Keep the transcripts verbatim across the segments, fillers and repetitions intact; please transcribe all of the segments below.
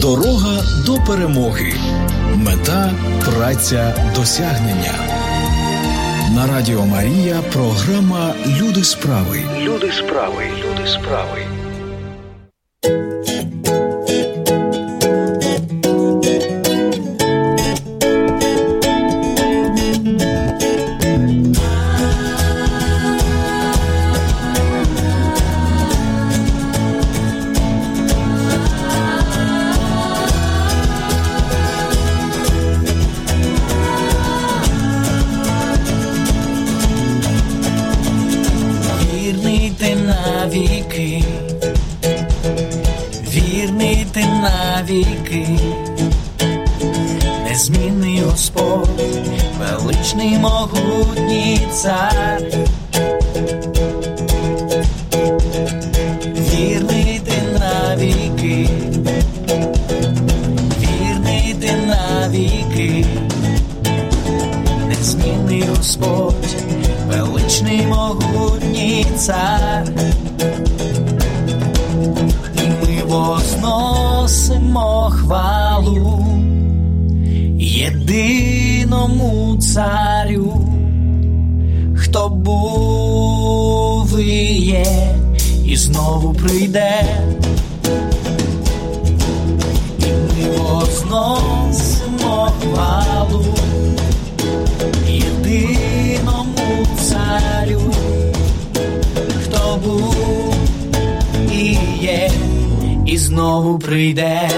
Дорога до перемоги. Мета – праця досягнення. На Радіо Марія програма «Люди справи». Люди справи. Люди справи. Вірний ти навіки, незмінний Господь, величний могутній цар. Вірний ти навіки, вірний ти навіки, незмінний Господь, величний могутній цар. Возносимо хвалу єдиному царю, хто був і є, і знову прийде. І ми возносимо хвалу єдиному царю, хто був і є, і знову прийде.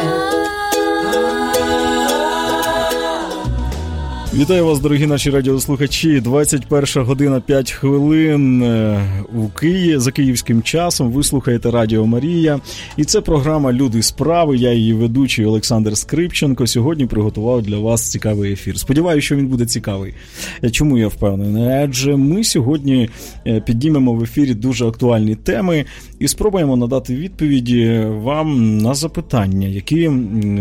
Вітаю вас, дорогі наші радіослухачі. двадцять перша година п'ять хвилин у Києві за київським часом. Ви слухаєте Радіо Марія. І це програма «Люди справи». Я її ведучий Олександр Скрипченко. Сьогодні приготував для вас цікавий ефір. Сподіваюся, що він буде цікавий. Чому я впевнений? Адже ми сьогодні піднімемо в ефірі дуже актуальні теми і спробуємо надати відповіді вам на запитання, які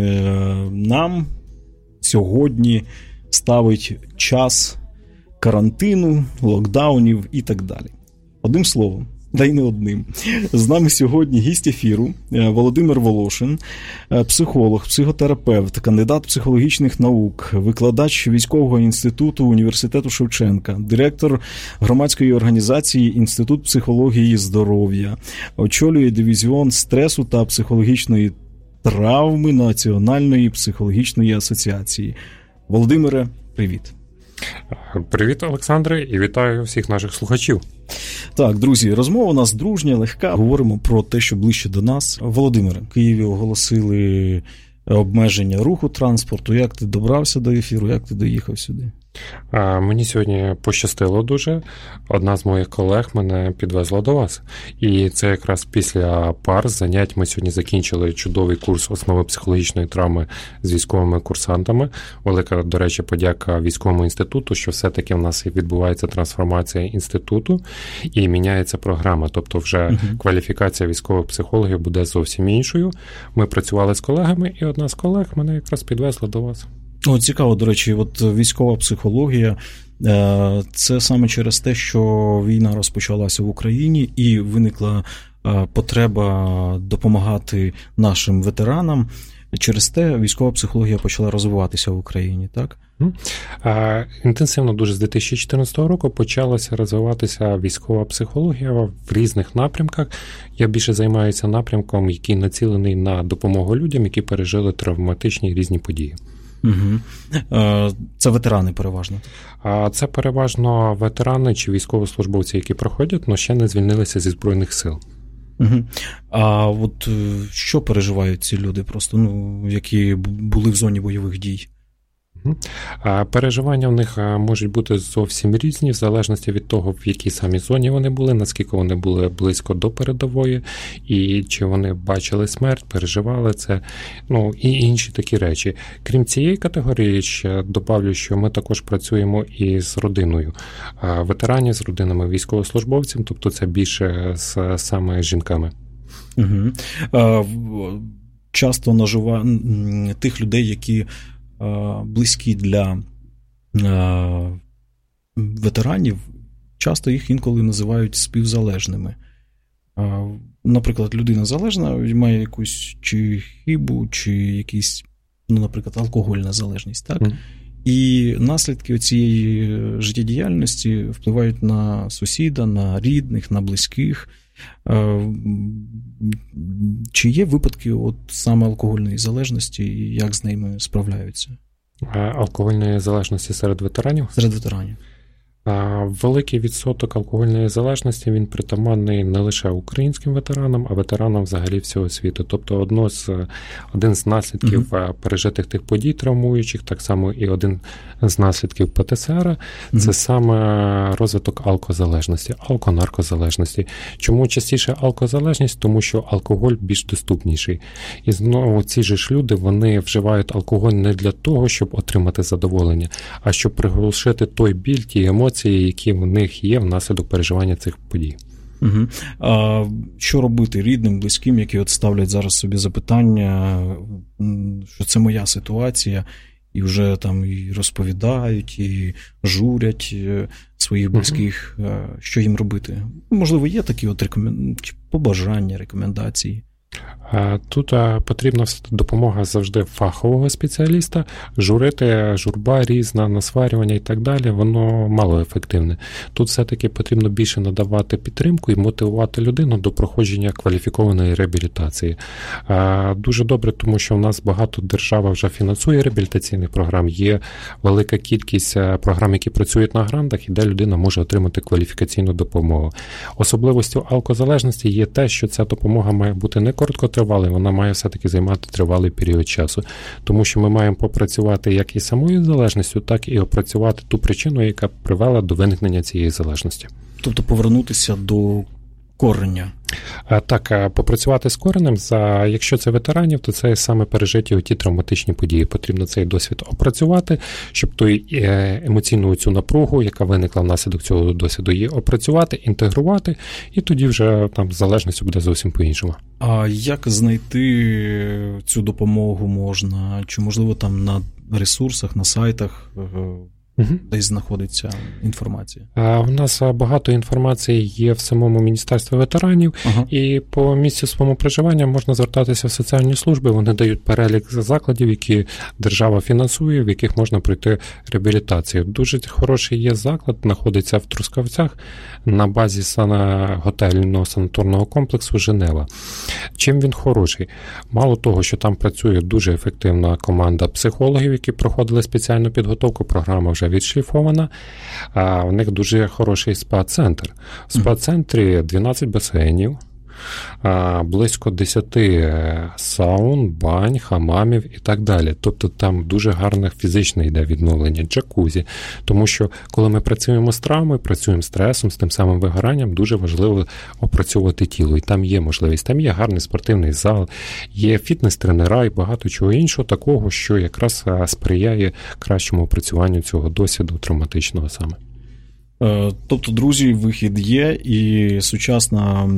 нам сьогодні ставить час карантину, локдаунів і так далі. Одним словом, да й не одним. З нами сьогодні гість ефіру Володимир Волошин, психолог, психотерапевт, кандидат психологічних наук, викладач військового інституту університету Шевченка, директор громадської організації Інститут психології здоров'я, очолює дивізіон стресу та психологічної травми Національної психологічної асоціації. Володимире, привіт. Привіт, Олександре, і вітаю всіх наших слухачів. Так, друзі, розмова у нас дружня, легка. Говоримо про те, що ближче до нас. Володимире, в Києві оголосили обмеження руху транспорту. Як ти добрався до ефіру, як ти доїхав сюди? А, мені сьогодні пощастило дуже. Одна з моїх колег мене підвезла до вас. І це якраз після пар занять ми сьогодні закінчили чудовий курс основи психологічної травми з військовими курсантами. Велика, до речі, подяка військовому інституту, що все-таки в нас відбувається трансформація інституту і міняється програма. Тобто вже uh-huh. кваліфікація військових психологів буде зовсім іншою. Ми працювали з колегами, і одна з колег мене якраз підвезла до вас. О, цікаво, до речі, от військова психологія – це саме через те, що війна розпочалася в Україні і виникла потреба допомагати нашим ветеранам. Через те військова психологія почала розвиватися в Україні, так? Інтенсивно дуже з дві тисячі чотирнадцятого року почалася розвиватися військова психологія в різних напрямках. Я більше займаюся напрямком, який націлений на допомогу людям, які пережили травматичні різні події. Угу. Це ветерани переважно? Це переважно ветерани чи військовослужбовці, які проходять, але ще не звільнилися зі Збройних сил. Угу. А от що переживають ці люди, просто, ну, які були в зоні бойових дій? Переживання в них можуть бути зовсім різні, в залежності від того, в якій самій зоні вони були, наскільки вони були близько до передової, і чи вони бачили смерть, переживали це, ну, і інші такі речі. Крім цієї категорії, ще добавлю, що ми також працюємо і з родиною. Ветеранів, з родинами військовослужбовців, тобто це більше з саме жінками. Угу. А, часто нажива тих людей, які близькі для ветеранів, часто їх інколи називають співзалежними. наприклад, людина залежна, має якусь чи хибу, чи якийсь, ну, наприклад, алкогольна залежність, так? Mm. І наслідки цієї життєдіяльності впливають на сусіда, на рідних, на близьких. Чи є випадки от саме алкогольної залежності і як з ними справляються? Алкогольної залежності серед ветеранів? Серед ветеранів. Великий відсоток алкогольної залежності, він притаманний не лише українським ветеранам, а ветеранам взагалі всього світу. Тобто одно з, один з наслідків uh-huh. пережитих тих подій травмуючих, так само і один з наслідків ПТСР uh-huh. – це саме розвиток алкозалежності, алконаркозалежності. Чому частіше алкозалежність? Тому що алкоголь більш доступніший. І знову ці ж люди, вони вживають алкоголь не для того, щоб отримати задоволення, а щоб приглушити той біль, ті емоції, які в них є внаслідок переживання цих подій. Угу. А що робити рідним, близьким, які от ставлять зараз собі запитання, що це моя ситуація, і вже там і розповідають, і журять своїх близьких, угу. Що їм робити? Можливо, є такі от рекомен... побажання, рекомендації? Тут потрібна допомога завжди фахового спеціаліста. Журити, журба різна, насварювання і так далі, воно малоефективне. Тут все-таки потрібно більше надавати підтримку і мотивувати людину до проходження кваліфікованої реабілітації. Дуже добре, тому що у нас багато держава вже фінансує реабілітаційних програм, є велика кількість програм, які працюють на грантах, і де людина може отримати кваліфікаційну допомогу. Особливостю алкозалежності є те, що ця допомога має бути не короткотривалий, вона має все-таки займати тривалий період часу. Тому що ми маємо попрацювати як і самою залежністю, так і опрацювати ту причину, яка привела до виникнення цієї залежності. Тобто повернутися до кореня. Так, попрацювати з коренем, за, якщо це ветеранів, то це саме пережиті оті травматичні події. Потрібно цей досвід опрацювати, щоб той емоційну цю напругу, яка виникла внаслідок цього досвіду, її опрацювати, інтегрувати, і тоді вже там залежність буде зовсім по-іншому. А як знайти цю допомогу можна? Чи, можливо, там на ресурсах, на сайтах Угу. десь знаходиться інформація? А, у нас багато інформації є в самому Міністерстві ветеранів, ага. і по місцю своєму проживання можна звертатися в соціальні служби, вони дають перелік закладів, які держава фінансує, в яких можна пройти реабілітацію. Дуже хороший є заклад, знаходиться в Трускавцях на базі готельного санаторного комплексу «Женева». Чим він хороший? Мало того, що там працює дуже ефективна команда психологів, які проходили спеціальну підготовку, програма вже відшліфована, а в них дуже хороший спа-центр. В спа-центрі дванадцять басейнів, близько десять саун, бань, хамамів і так далі. Тобто там дуже гарне фізичне йде відновлення, джакузі. Тому що коли ми працюємо з травмою, працюємо з стресом, з тим самим вигоранням, дуже важливо опрацьовувати тіло. І там є можливість. Там є гарний спортивний зал, є фітнес-тренера і багато чого іншого такого, що якраз сприяє кращому опрацюванню цього досвіду травматичного саме. Тобто, друзі, вихід є, і сучасна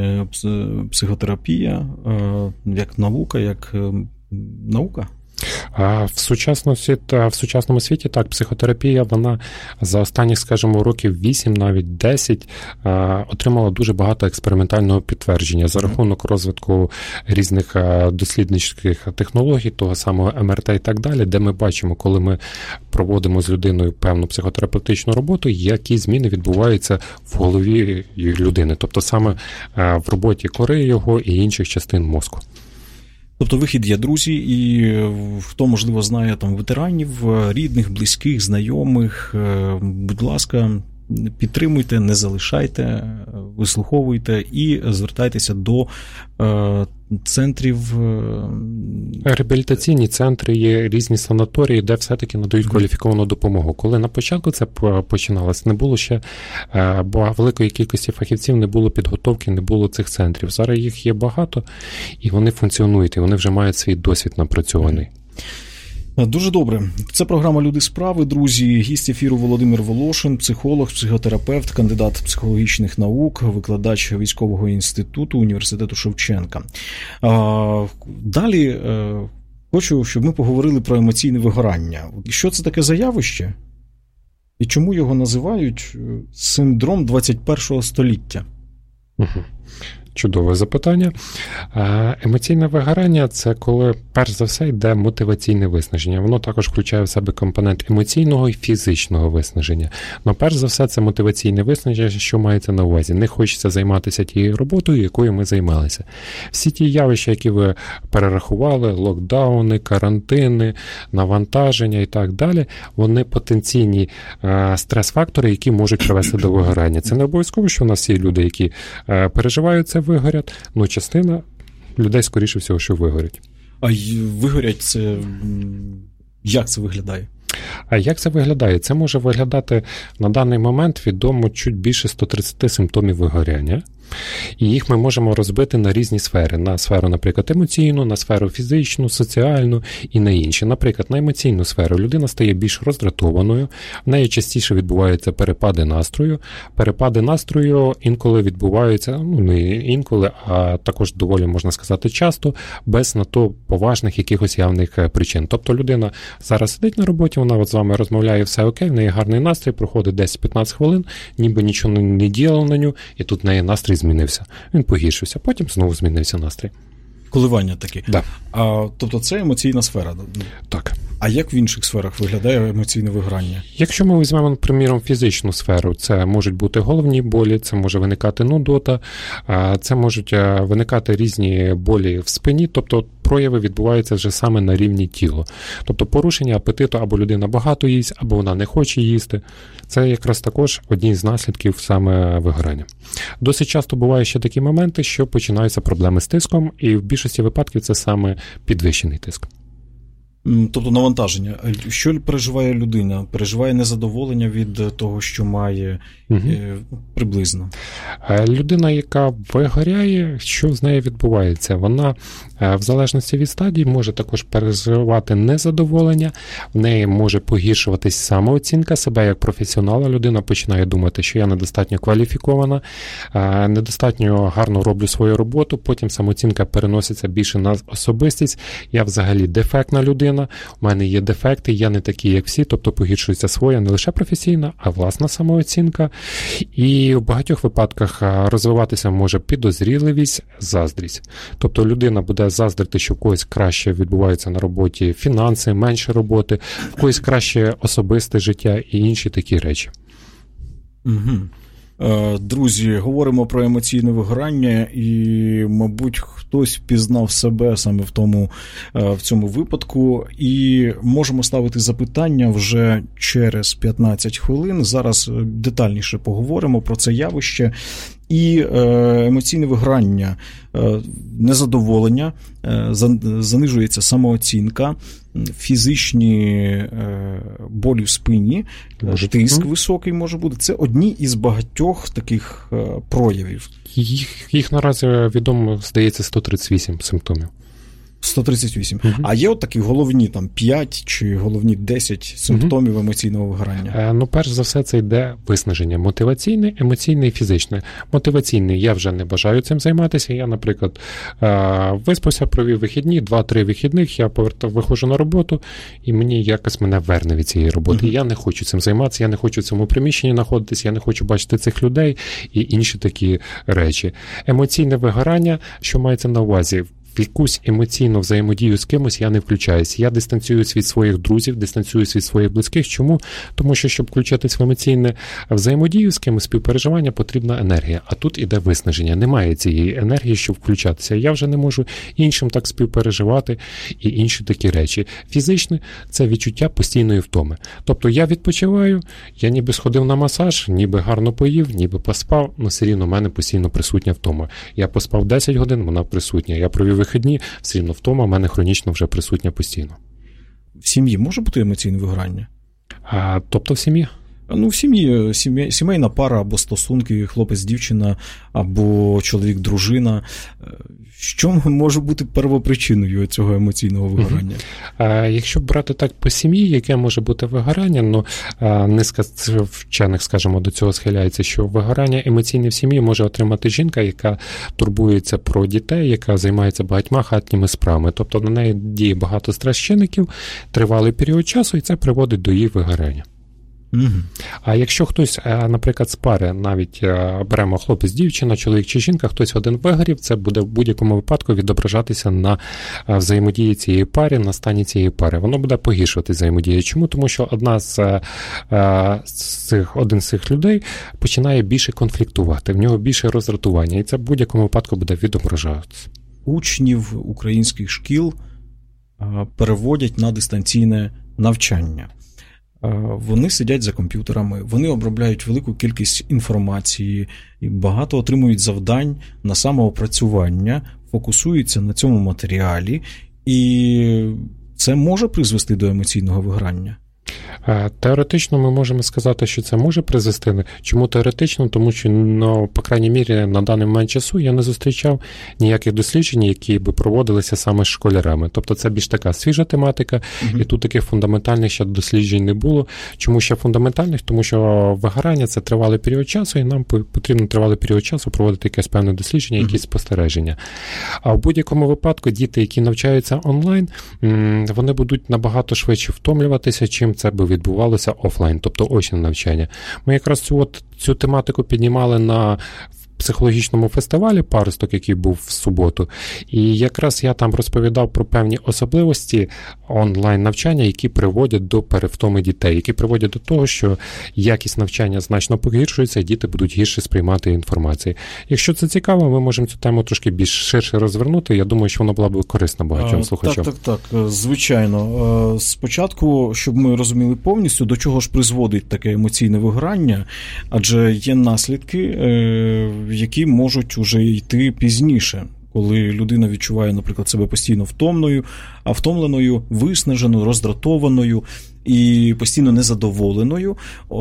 психотерапія як наука, як наука? В сучасності, в сучасному світі, так, психотерапія, вона за останні, скажімо, років вісім, навіть десять, отримала дуже багато експериментального підтвердження за рахунок розвитку різних дослідницьких технологій, того самого ем ер те і так далі, де ми бачимо, коли ми проводимо з людиною певну психотерапевтичну роботу, які зміни відбуваються в голові людини, тобто саме в роботі кори його і інших частин мозку. Тобто вихід є, друзі, і хто, можливо, знає там ветеранів, рідних, близьких, знайомих, будь ласка, підтримуйте, не залишайте, вислуховуйте і звертайтеся до е, центрів. Реабілітаційні центри, є різні санаторії, де все-таки надають кваліфіковану допомогу. Коли на початку це починалось, не було ще е, великої кількості фахівців, не було підготовки, не було цих центрів. Зараз їх є багато, і вони функціонують, і вони вже мають свій досвід напрацьований. Дуже добре. Це програма «Люди справи», друзі. Гість ефіру Володимир Волошин, психолог, психотерапевт, кандидат психологічних наук, викладач військового інституту університету Шевченка. Далі хочу, щоб ми поговорили про емоційне вигорання. Що це таке за явище? І чому його називають синдром двадцять першого століття? Угу. Чудове запитання. Емоційне вигорання – це коли, перш за все, йде мотиваційне виснаження. Воно також включає в себе компонент емоційного і фізичного виснаження. Но перш за все, це мотиваційне виснаження, що мається на увазі. Не хочеться займатися тією роботою, якою ми займалися. Всі ті явища, які ви перерахували, локдауни, карантини, навантаження і так далі, вони потенційні стрес-фактори, які можуть привести до вигорання. Це не обов'язково, що у нас є люди, які переживають це, вигорять, ну частина людей, скоріше всього, що вигорять. А вигорять це... Як це виглядає? А як це виглядає? Це може виглядати на даний момент відомо чуть більше сто тридцять симптомів вигоряння. І їх ми можемо розбити на різні сфери. На сферу, наприклад, емоційну, на сферу фізичну, соціальну і на інші. Наприклад, на емоційну сферу людина стає більш роздратованою, в неї частіше відбуваються перепади настрою. Перепади настрою інколи відбуваються, ну не інколи, а також доволі, можна сказати, часто, без на то поважних якихось явних причин. Тобто людина зараз сидить на роботі, вона от з вами розмовляє, все окей, в неї гарний настрій, проходить десять-п'ятнадцять хвилин, ніби нічого не діяло на ню, і тут в неї настрій змінився. Він погіршився, потім знову змінився настрій. Коливання такі. Да. А, тобто це емоційна сфера? Так. А як в інших сферах виглядає емоційне вигорання? Якщо ми візьмемо, приміром, фізичну сферу, це можуть бути головні болі, це може виникати нудота, це можуть виникати різні болі в спині, тобто прояви відбуваються вже саме на рівні тіла. Тобто порушення апетиту, або людина багато їсть, або вона не хоче їсти. Це якраз також одні з наслідків саме вигорання. Досить часто бувають ще такі моменти, що починаються проблеми з тиском, і в більшості випадків це саме підвищений тиск. Тобто навантаження. Що переживає людина? Переживає незадоволення від того, що має, угу. приблизно? Людина, яка вигоряє, що з нею відбувається? Вона в залежності від стадії може також переживати незадоволення, в неї може погіршуватись самооцінка себе як професіонала. Людина починає думати, що я недостатньо кваліфікована, недостатньо гарно роблю свою роботу, потім самооцінка переноситься більше на особистість, я взагалі дефектна людина, у мене є дефекти, я не такий, як всі, тобто погіршується своя не лише професійна, а власна самооцінка. І в багатьох випадках розвиватися може підозріливість, заздрість. Тобто людина буде заздрити, що в когось краще відбувається на роботі фінанси, менше роботи, в когось краще особисте життя і інші такі речі. Угу. Друзі, говоримо про емоційне вигорання, і, мабуть, хтось впізнав себе саме в тому, в цьому випадку, і можемо ставити запитання вже через п'ятнадцять хвилин. Зараз детальніше поговоримо про це явище. І емоційне вигорання, незадоволення, занижується самооцінка, фізичні болі в спині, може, тиск високий може бути. Це одні із багатьох таких проявів. Їх, їх наразі відомо, здається, сто тридцять вісім симптомів. сто тридцять вісім. Угу. А є от такі головні там п'ять чи головні десять симптомів угу. емоційного вигорання? Е, ну, перш за все, це йде виснаження. Мотиваційне, емоційне і фізичне. Мотиваційне, я вже не бажаю цим займатися. Я, наприклад, е, виспався, провів вихідні, два-три вихідних, я повертав, виходжу на роботу, і мені якось мене верне від цієї роботи. Угу. Я не хочу цим займатися, я не хочу в цьому приміщенні знаходитися, я не хочу бачити цих людей і інші такі речі. Емоційне вигорання, що мається на увазі? В якусь емоційну взаємодію з кимось я не включаюся. Я дистанціююсь від своїх друзів, дистанціююсь від своїх близьких. Чому? Тому що, щоб включатись в емоційне взаємодію з кимось, співпереживання, потрібна енергія. А тут іде виснаження. Немає цієї енергії, щоб включатися. Я вже не можу іншим так співпереживати і інші такі речі. Фізичне – це відчуття постійної втоми. Тобто я відпочиваю, я ніби сходив на масаж, ніби гарно поїв, ніби поспав, але все рівно в мене постійно присутня втома. Я поспав десять годин, вона присутня. Я провів вихідні, все рівно втома в мене хронічно вже присутня постійно. В сім'ї може бути емоційне вигорання? А, тобто в сім'ї? Ну, в сім'ї, сім'я, сімейна пара або стосунки, хлопець-дівчина, або чоловік-дружина. Що може бути первопричиною цього емоційного вигорання? А, якщо брати так по сім'ї, яке може бути вигорання, ну, низка вчених, скажімо, до цього схиляється, що вигорання емоційне в сім'ї може отримати жінка, яка турбується про дітей, яка займається багатьма хатніми справами. Тобто на неї діє багато стрес-чинників, тривалий період часу, і це приводить до її вигорання. Угу. А якщо хтось, наприклад, з пари, навіть беремо хлопець-дівчина, чоловік чи жінка, хтось один вигорів, це буде в будь-якому випадку відображатися на взаємодії цієї пари, на стані цієї пари. Воно буде погіршувати взаємодію. Чому? Тому що одна з, з цих, один з цих людей починає більше конфліктувати, в нього більше роздратування, і це в будь-якому випадку буде відображатися. Учнів українських шкіл переводять на дистанційне навчання. Вони сидять за комп'ютерами, вони обробляють велику кількість інформації, і багато отримують завдань на самоопрацювання, фокусуються на цьому матеріалі, і це може призвести до емоційного вигорання. Теоретично ми можемо сказати, що це може призвести. Чому теоретично? Тому що, ну, по крайній мірі, на даний момент часу я не зустрічав ніяких досліджень, які би проводилися саме з школярами. Тобто це більш така свіжа тематика, mm-hmm. і тут таких фундаментальних ще досліджень не було. Чому ще фундаментальних? Тому що вигорання – це тривалий період часу, і нам потрібно тривалий період часу проводити якесь певне дослідження, якісь mm-hmm. спостереження. А в будь-якому випадку діти, які навчаються онлайн, вони будуть набагато швидше втомлюватися, чим це би відбувалося офлайн, тобто очне навчання. Ми якраз цю, от, цю тематику піднімали на психологічному фестивалі «Паросток», який був в суботу, і якраз я там розповідав про певні особливості онлайн-навчання, які приводять до перевтоми дітей, які приводять до того, що якість навчання значно погіршується, і діти будуть гірше сприймати інформацію. Якщо це цікаво, ми можемо цю тему трошки більш ширше розвернути. Я думаю, що воно було б корисно багатьом слухачам. Так, так, так, звичайно. Спочатку, щоб ми розуміли повністю, до чого ж призводить таке емоційне вигорання, адже є наслідки, які можуть уже йти пізніше, коли людина відчуває, наприклад, себе постійно втомною, а втомленою, виснаженою, роздратованою і постійно незадоволеною,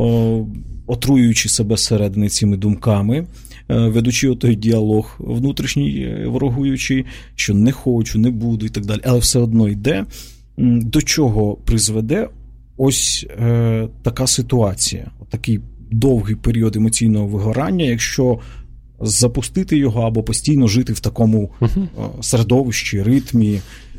отруюючи себе зсередини цими думками, ведучи отой діалог внутрішній, ворогуючий, що не хочу, не буду і так далі, але все одно йде. До чого призведе ось е, така ситуація, такий довгий період емоційного вигорання, якщо запустити його або постійно жити в такому uh-huh. середовищі, ритмі.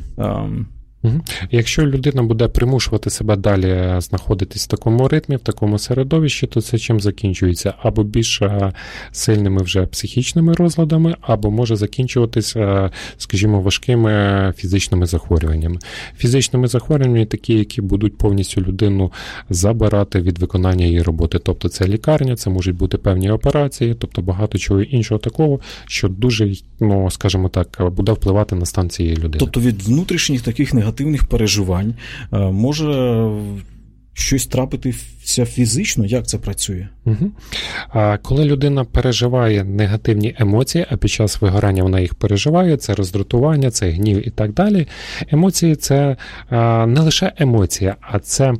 Угу. Якщо людина буде примушувати себе далі знаходитись в такому ритмі, в такому середовищі, то це чим закінчується? Або більш сильними вже психічними розладами, або може закінчуватися, скажімо, важкими фізичними захворюваннями. Фізичними захворюваннями такі, які будуть повністю людину забирати від виконання її роботи. Тобто це лікарня, це можуть бути певні операції, тобто багато чого іншого такого, що дуже, ну, скажімо так, буде впливати на стан цієї людини. Тобто від внутрішніх таких негативних негативних переживань може щось трапитися фізично? Як це працює? Угу. А коли людина переживає негативні емоції, а під час вигорання вона їх переживає, це роздратування, це гнів і так далі. Емоції – це не лише емоція, а це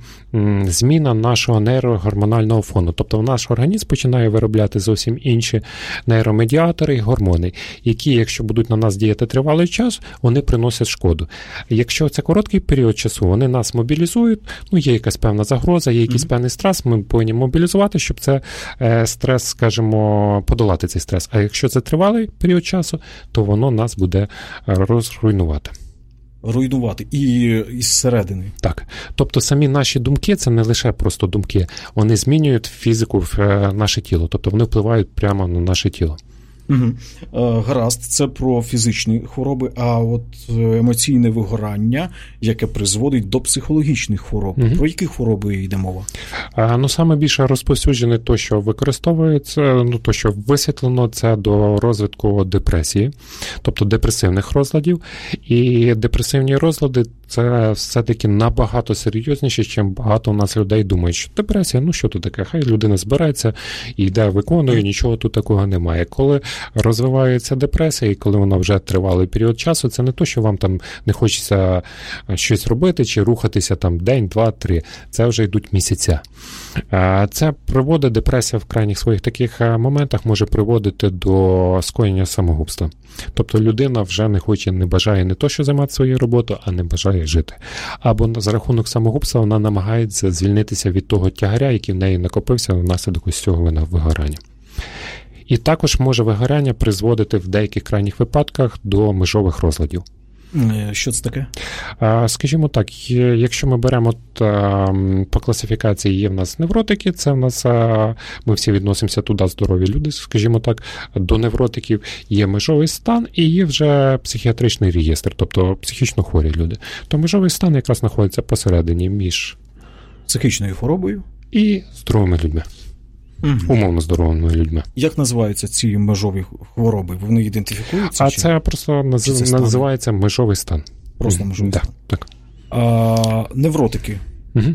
зміна нашого нейрогормонального фону. Тобто наш організм починає виробляти зовсім інші нейромедіатори і гормони, які, якщо будуть на нас діяти тривалий час, вони приносять шкоду. Якщо це короткий період часу, вони нас мобілізують, ну є якась певна загроза, є якийсь mm-hmm. певний стрес, ми повинні мобілізувати, щоб це е, стрес, скажімо, подолати цей стрес. А якщо це тривалий період часу, то воно нас буде розруйнувати. Руйнувати і із середини. Так. Тобто самі наші думки – це не лише просто думки. Вони змінюють фізику в наше тіло. Тобто вони впливають прямо на наше тіло. Угу. Гаразд, це про фізичні хвороби, а от емоційне вигорання, яке призводить до психологічних хвороб. Угу. Про які хвороби йде мова? А, ну, саме більше розповсюджене то, що використовується, ну, то, що висвітлено, це до розвитку депресії, тобто депресивних розладів. І депресивні розлади – це все-таки набагато серйозніше, ніж багато у нас людей думають, що депресія, ну що тут таке, хай людина збирається і йде, виконує, нічого тут такого немає. Коли розвивається депресія, і коли вона вже тривалий період часу, це не то, що вам там не хочеться щось робити чи рухатися там день, два, три. Це вже йдуть місяця. Це приводить, депресія в крайніх своїх таких моментах може приводити до скоєння самогубства. Тобто людина вже не хоче, не бажає не то, що займати свою роботу, а не бажає жити. Або за рахунок самогубства вона намагається звільнитися від того тягаря, який в неї накопився внаслідок ось цього вигорання. І також може вигорання призводити в деяких крайніх випадках до межових розладів. Що це таке? Скажімо так, якщо ми беремо по класифікації, є в нас невротики, це в нас, ми всі відносимося туди, здорові люди, скажімо так, до невротиків, є межовий стан і є вже психіатричний реєстр, тобто психічно хворі люди. То межовий стан якраз знаходиться посередині між психічною хворобою і здоровими людьми. Угу. Умовно здоровими людьми. Як називаються ці межові хвороби? Вони ідентифікуються? А чи? це просто наз... це називається межовий стан. Просто межовий да, стан. Так. А, невротики. Угу.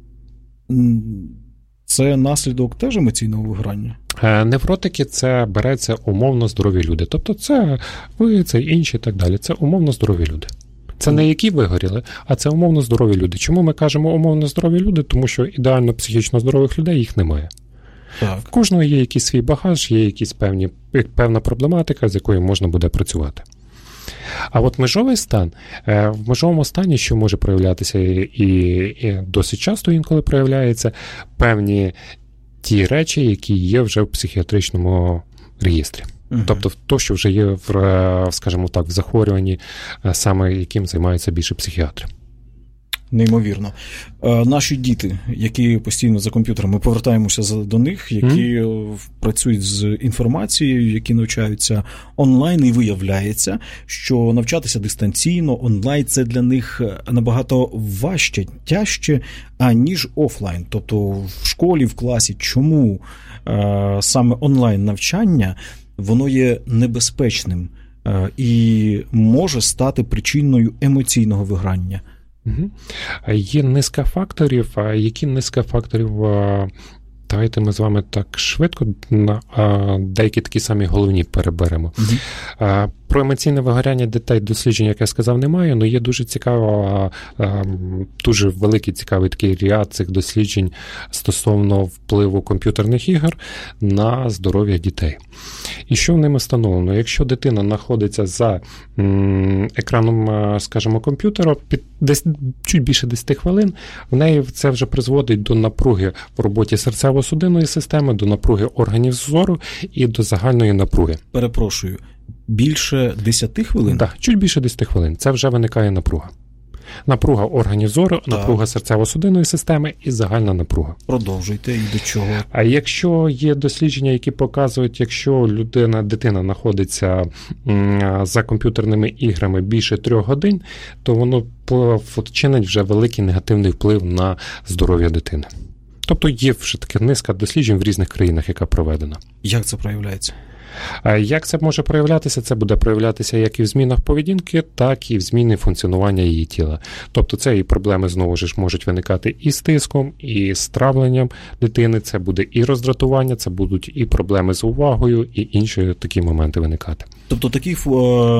Це наслідок теж емоційного вигорання? Невротики – це береться умовно здорові люди. Тобто це ви, це інші і так далі. Це умовно здорові люди. Це не які вигоріли, а це умовно здорові люди. Чому ми кажемо умовно здорові люди? Тому що ідеально психічно здорових людей їх немає. Так. В кожного є якийсь свій багаж, є якісь певні, певна проблематика, з якою можна буде працювати. А от межовий стан, в межовому стані, що може проявлятися і, і досить часто інколи проявляється, певні ті речі, які є вже в психіатричному реєстрі. Угу. Тобто то, що вже є в, скажімо так, в захворюванні, саме яким займаються більше психіатри. Неймовірно. Наші діти, які постійно за комп'ютерами, повертаємося до них, які mm. працюють з інформацією, які навчаються онлайн, і виявляється, що навчатися дистанційно, онлайн – це для них набагато важче, тяжче, аніж офлайн. Тобто в школі, в класі. Чому саме онлайн-навчання, воно є небезпечним і може стати причиною емоційного вигорання? Угу. Є низка факторів, а які низка факторів, давайте ми з вами так швидко деякі такі самі головні переберемо. Угу. Про емоційне вигоряння дітей досліджень, як я сказав, немає, але є дуже цікаво, дуже великий цікавий такий ряд цих досліджень стосовно впливу комп'ютерних ігор на здоров'я дітей. І що в ними встановлено? Якщо дитина знаходиться за екраном, скажімо, комп'ютера, під десь чуть більше десять хвилин, в неї це вже призводить до напруги в роботі серцево-судинної системи, до напруги органів зору і до загальної напруги. Перепрошую, більше десять хвилин? Так, чуть більше десять хвилин. Це вже виникає напруга. Напруга органів зору, так. Напруга серцево-судинної системи і загальна напруга. Продовжуйте, і до чого? А якщо є дослідження, які показують, якщо людина, дитина знаходиться за комп'ютерними іграми більше трьох годин, то воно чинить вже великий негативний вплив на здоров'я дитини. Тобто є вже така низка досліджень в різних країнах, яка проведена. Як це проявляється? Як це може проявлятися? Це буде проявлятися як і в змінах поведінки, так і в зміні функціонування її тіла. Тобто це і проблеми, знову ж, можуть виникати і з тиском, і з травленням дитини, це буде і роздратування, це будуть і проблеми з увагою, і інші такі моменти виникати. Тобто такі е-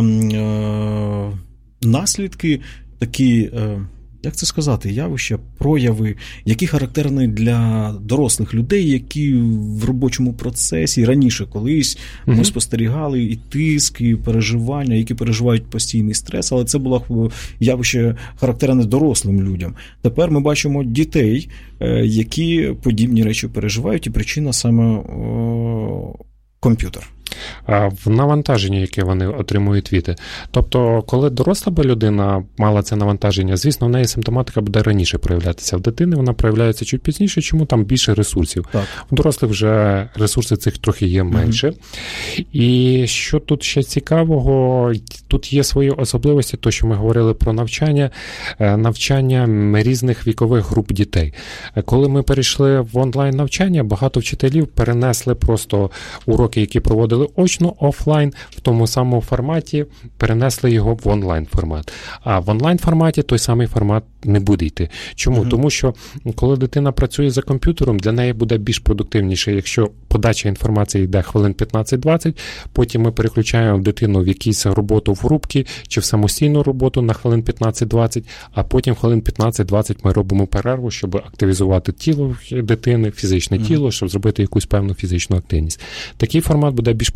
е- наслідки, такі... Е- Як це сказати, явища, прояви, які характерні для дорослих людей, які в робочому процесі раніше колись ми mm-hmm. спостерігали і тиск, і переживання, які переживають постійний стрес, але це було явище характерне дорослим людям. Тепер ми бачимо дітей, які подібні речі переживають, і причина саме о, комп'ютер. В навантаженні, яке вони отримують від. Тобто, коли доросла би людина мала це навантаження, звісно, в неї симптоматика буде раніше проявлятися. В дитини вона проявляється чуть пізніше, чому там більше ресурсів. Так. У дорослих вже ресурси цих трохи є менше. Mm-hmm. І що тут ще цікавого, тут є свої особливості, то, що ми говорили про навчання, навчання різних вікових груп дітей. Коли ми перейшли в онлайн-навчання, багато вчителів перенесли просто уроки, які проводили очно, офлайн, в тому самому форматі, перенесли його в онлайн-формат. А в онлайн-форматі той самий формат не буде йти. Чому? Mm-hmm. Тому що, коли дитина працює за комп'ютером, для неї буде більш продуктивніше, якщо подача інформації йде хвилин п'ятнадцять-двадцять, потім ми переключаємо дитину в якусь роботу в групки чи в самостійну роботу на хвилин п'ятнадцять-двадцять, а потім хвилин п'ятнадцять-двадцять ми робимо перерву, щоб активізувати тіло дитини, фізичне mm-hmm. тіло, щоб зробити якусь певну фізичну активність. Такий формат буде більш продуктивний,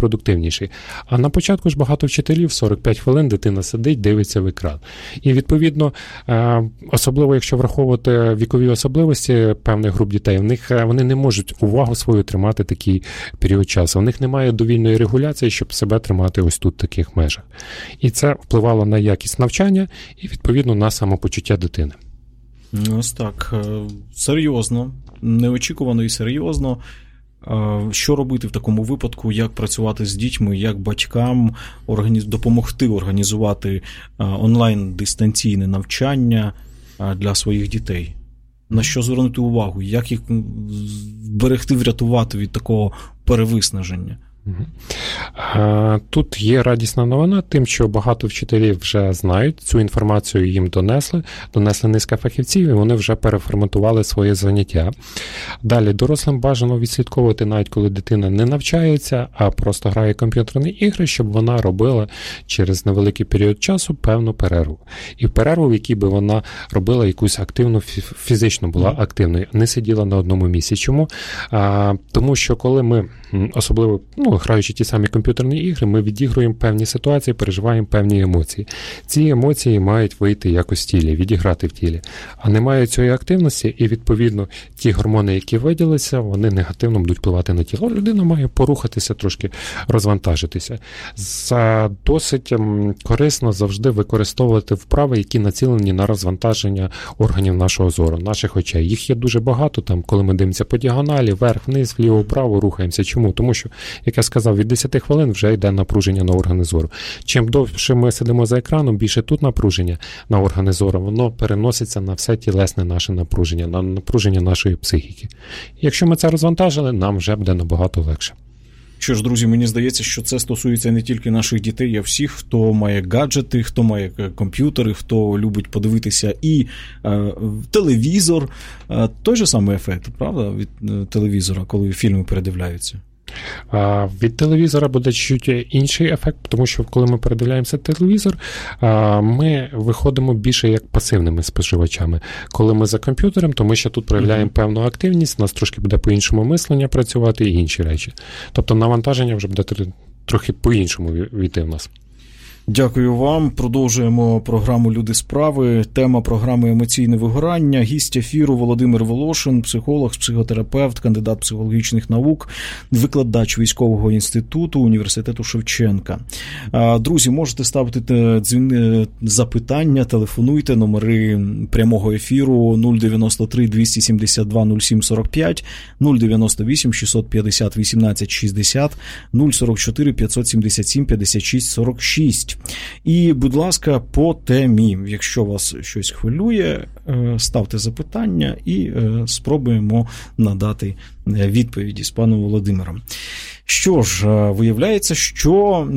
продуктивніший. А на початку ж багато вчителів, сорок п'ять хвилин дитина сидить, дивиться в екран. І, відповідно, особливо, якщо враховувати вікові особливості певних груп дітей, в них вони не можуть увагу свою тримати такий період часу. У них немає довільної регуляції, щоб себе тримати ось тут в таких межах. І це впливало на якість навчання і, відповідно, на самопочуття дитини. Ось так. Серйозно, неочікувано і серйозно. Що робити в такому випадку, як працювати з дітьми, як батькам організ... допомогти організувати онлайн-дистанційне навчання для своїх дітей? На що звернути увагу? Як їх вберегти, врятувати від такого перевиснаження? Тут є радісна новина тим, що багато вчителів вже знають, цю інформацію їм донесли, донесли низка фахівців, і вони вже переформатували своє заняття. Далі, дорослим бажано відслідковувати, навіть коли дитина не навчається, а просто грає комп'ютерні ігри, щоб вона робила через невеликий період часу певну перерву. І в перерву, в якій би вона робила якусь активну, фізично була активною, не сиділа на одному місці. Чому? А, тому що коли ми, особливо, ну, граючи ті самі комп'ютерні ігри, ми відігруємо певні ситуації, переживаємо певні емоції. Ці емоції мають вийти якось в тілі, відіграти в тілі. А немає цієї активності, і, відповідно, ті гормони, які виділися, вони негативно будуть впливати на тіло. Людина має порухатися, трошки розвантажитися. За досить корисно завжди використовувати вправи, які націлені на розвантаження органів нашого зору, наших очей. Їх є дуже багато, там, коли ми дивимося по діагоналі, вверх, вниз, вліво, вправо, рухаємося. Чому? Тому що, як я сказав, від десять хвилин вже йде напруження на органи зору. Чим довше ми сидимо за екраном, більше тут напруження на органи зору, воно переноситься на все тілесне наше напруження, на напруження нашої психіки. Якщо ми це розвантажили, нам вже буде набагато легше. Що ж, друзі, мені здається, що це стосується не тільки наших дітей, а всіх, хто має гаджети, хто має комп'ютери, хто любить подивитися і е, телевізор. Е, той же самий ефект, правда, від е, телевізора, коли фільми передивляються? А від телевізора буде чуть інший ефект, тому що коли ми передивляємося телевізор, ми виходимо більше як пасивними споживачами. Коли ми за комп'ютером, то ми ще тут проявляємо mm-hmm. певну активність, у нас трошки буде по-іншому мислення працювати і інші речі. Тобто навантаження вже буде трохи по-іншому війти в нас. Дякую вам. Продовжуємо програму «Люди справи». Тема програми «Емоційне вигорання». Гість ефіру Володимир Волошин, психолог, психотерапевт, кандидат психологічних наук, викладач військового інституту університету Шевченка. Друзі, можете ставити запитання, телефонуйте, номери прямого ефіру нуль дев'яносто три двісті сімдесят два нуль сім сорок п'ять, нуль дев'яносто вісім шістсот п'ятдесят вісімнадцять шістдесят, нуль сорок чотири п'ятсот сімдесят сім п'ятдесят шість сорок шість. І, будь ласка, по темі, якщо вас щось хвилює, ставте запитання і спробуємо надати відповіді з паном Володимиром. Що ж, виявляється, що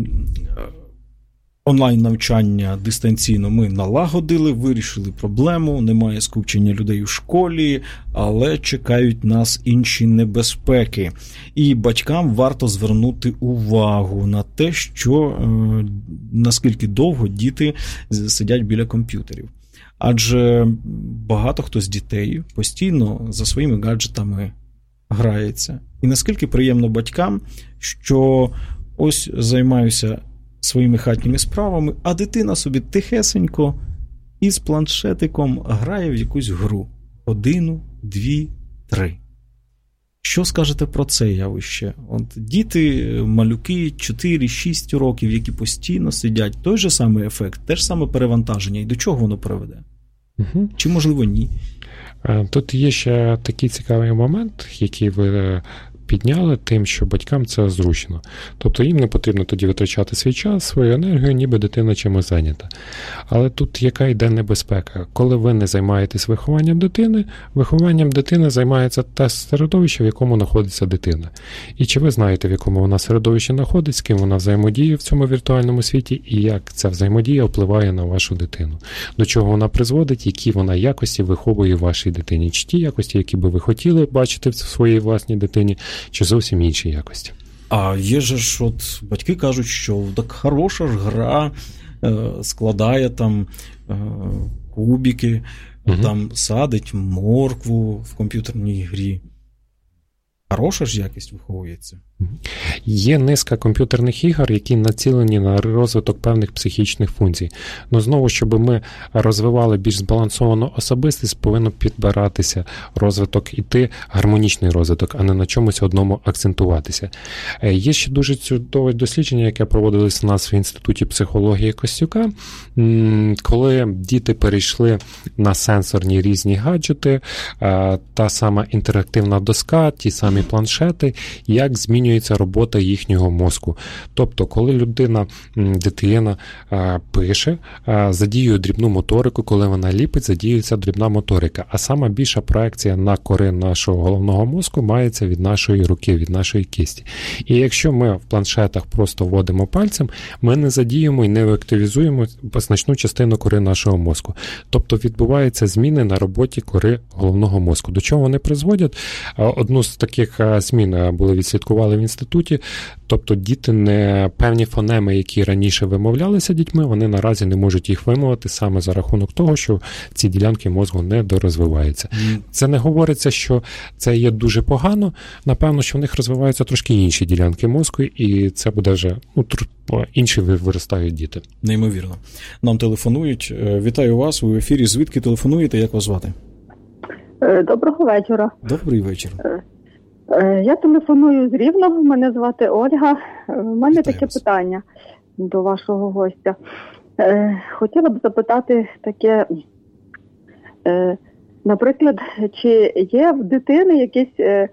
онлайн-навчання дистанційно ми налагодили, вирішили проблему, немає скупчення людей у школі, але чекають нас інші небезпеки. І батькам варто звернути увагу на те, що наскільки довго діти сидять біля комп'ютерів. Адже багато хто з дітей постійно за своїми гаджетами грається. І наскільки приємно батькам, що ось займаюся своїми хатніми справами, а дитина собі тихесенько із планшетиком грає в якусь гру. Годину, дві, три. Що скажете про це явище? От діти, малюки чотири-шість років, які постійно сидять, той же самий ефект, те ж саме перевантаження. І до чого воно приведе? Угу. Чи, можливо, ні? Тут є ще такий цікавий момент, який ви підняли тим, що батькам це зручно. Тобто їм не потрібно тоді витрачати свій час, свою енергію, ніби дитина чимось зайнята. Але тут яка йде небезпека? Коли ви не займаєтесь вихованням дитини, вихованням дитини займається те середовище, в якому знаходиться дитина. І чи ви знаєте, в якому вона середовищі знаходиться, з ким вона взаємодіє в цьому віртуальному світі, і як ця взаємодія впливає на вашу дитину? До чого вона призводить, які вона якості виховує в вашій дитині? Чи ті якості, які би ви хотіли бачити в своїй власній дитині, чи зовсім інші якості. А є же ж, от батьки кажуть, що так хороша ж гра, е, складає там е, кубики, угу. там садить моркву в комп'ютерній грі. хороша ж якість виховується? Є низка комп'ютерних ігор, які націлені на розвиток певних психічних функцій. Ну, знову, щоб ми розвивали більш збалансовану особистість, повинно підбиратися розвиток, іти гармонічний розвиток, а не на чомусь одному акцентуватися. Є ще дуже чудове дослідження, яке проводилось у нас в Інституті психології Костюка, коли діти перейшли на сенсорні різні гаджети, та сама інтерактивна доска, ті самі планшети, як змінюється робота їхнього мозку. Тобто, коли людина, дитина пише, задіює дрібну моторику, коли вона ліпить, задіюється дрібна моторика. А сама більша проекція на кори нашого головного мозку мається від нашої руки, від нашої кисті. І якщо ми в планшетах просто вводимо пальцем, ми не задіємо і не активізуємо значну частину кори нашого мозку. Тобто відбуваються зміни на роботі кори головного мозку. До чого вони призводять? Одну з таких змін були відслідкували в інституті, тобто діти не певні фонеми, які раніше вимовлялися дітьми, вони наразі не можуть їх вимовити саме за рахунок того, що ці ділянки мозку не дорозвиваються. Mm. Це не говориться, що це є дуже погано, напевно, що в них розвиваються трошки інші ділянки мозку, і це буде вже, ну, інші виростають діти. Неймовірно. Нам телефонують. Вітаю вас, ви в ефірі. Звідки телефонуєте, як вас звати? Доброго вечора. Добрий вечір. Я телефоную з Рівного, мене звати Ольга. У мене Вітаю таке вас. питання до вашого гостя. Хотіла б запитати таке, наприклад, чи є в дитини якесь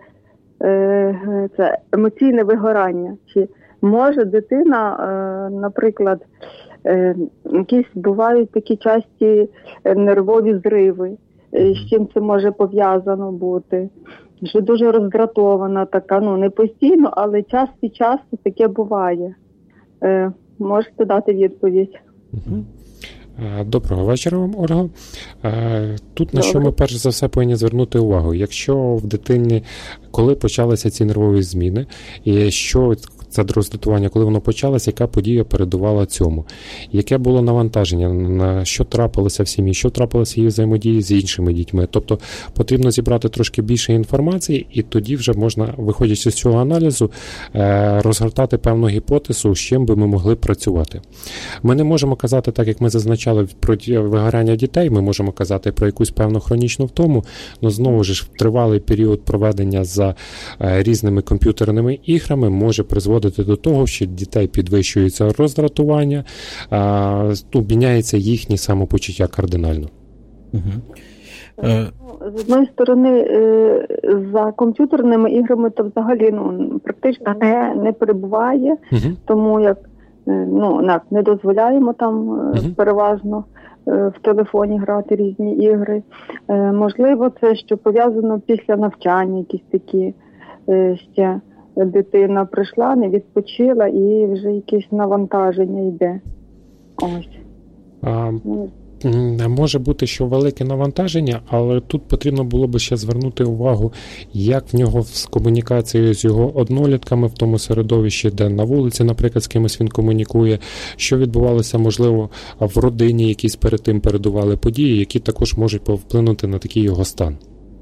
це, емоційне вигорання? Чи може дитина, наприклад, якісь бувають такі часті нервові зриви? З чим це може пов'язано бути? Що дуже роздратована така, ну не постійно, але час від часу таке буває. Е, можете дати відповідь? Доброго вечора вам, Ольга. Тут на Добре. що ми перш за все повинні звернути увагу. Якщо в дитині, коли почалися ці нервові зміни, і що це роздратування, коли воно почалося, яка подія передувала цьому, яке було навантаження, на що трапилося в сім'ї, що трапилося її взаємодії з іншими дітьми. Тобто потрібно зібрати трошки більше інформації, і тоді вже можна, виходячи з цього аналізу, розгортати певну гіпотезу, з чим би ми могли працювати. Ми не можемо казати, так як ми зазначали про вигорання дітей, ми можемо казати про якусь певну хронічну втому, але знову ж тривалий період проведення за різними комп'ютерними іграми може призводити до того, що дітей підвищується роздратування, а, ну, міняється їхнє самопочуття кардинально. Угу. З одної сторони, за комп'ютерними іграми то взагалі ну, практично не, не перебуває, угу. тому як ну, не дозволяємо там угу. переважно в телефоні грати різні ігри. Можливо, це що пов'язано після навчання, якісь такі ще дитина прийшла, не відпочила і вже якесь навантаження йде. Ось. А, може бути, що велике навантаження, але тут потрібно було б ще звернути увагу, як в нього з комунікацією з його однолітками в тому середовищі, де на вулиці, наприклад, з кимось він комунікує, що відбувалося, можливо, в родині, якісь перед тим передували події, які також можуть повплинути на такий його стан.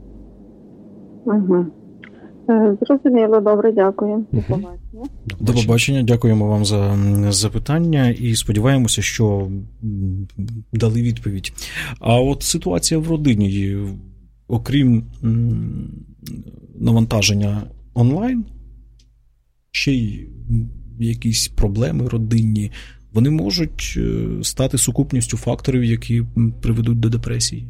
Угу. Зрозуміло, добре, дякую. До побачення. До побачення, дякуємо вам за запитання і сподіваємося, що дали відповідь. А от ситуація в родині, окрім навантаження онлайн, ще й якісь проблеми родинні, вони можуть стати сукупністю факторів, які приведуть до депресії?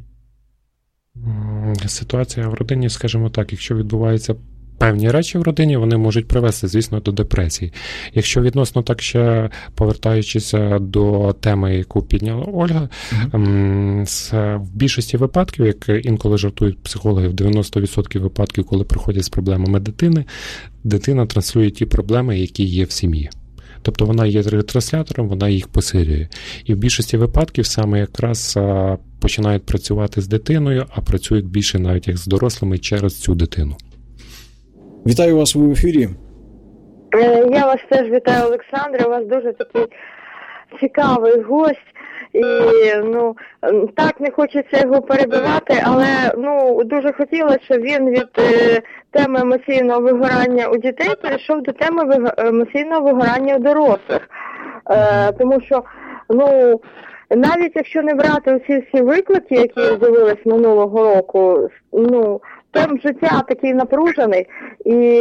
Ситуація в родині, скажімо так, якщо відбуваються певні речі в родині, вони можуть привести, звісно, до депресії. Якщо відносно так ще повертаючись до теми, яку підняла Ольга, mm-hmm. в більшості випадків, як інколи жартують психологи, в дев'яносто відсотків випадків, коли приходять з проблемами дитини, дитина транслює ті проблеми, які є в сім'ї. Тобто вона є ретранслятором, вона їх посилює. І в більшості випадків саме якраз починають працювати з дитиною, а працюють більше навіть як з дорослими через цю дитину. Вітаю вас в ефірі. Я вас теж вітаю, Олександре. У вас дуже такий цікавий гость. І, ну, так не хочеться його перебивати, але, ну, дуже хотілося, щоб він від е, теми емоційного вигорання у дітей перейшов до теми виг... емоційного вигорання у дорослих. Е, тому що, ну, навіть якщо не брати оці всі виклики, які з'явились минулого року, ну, темп життя такий напружений, і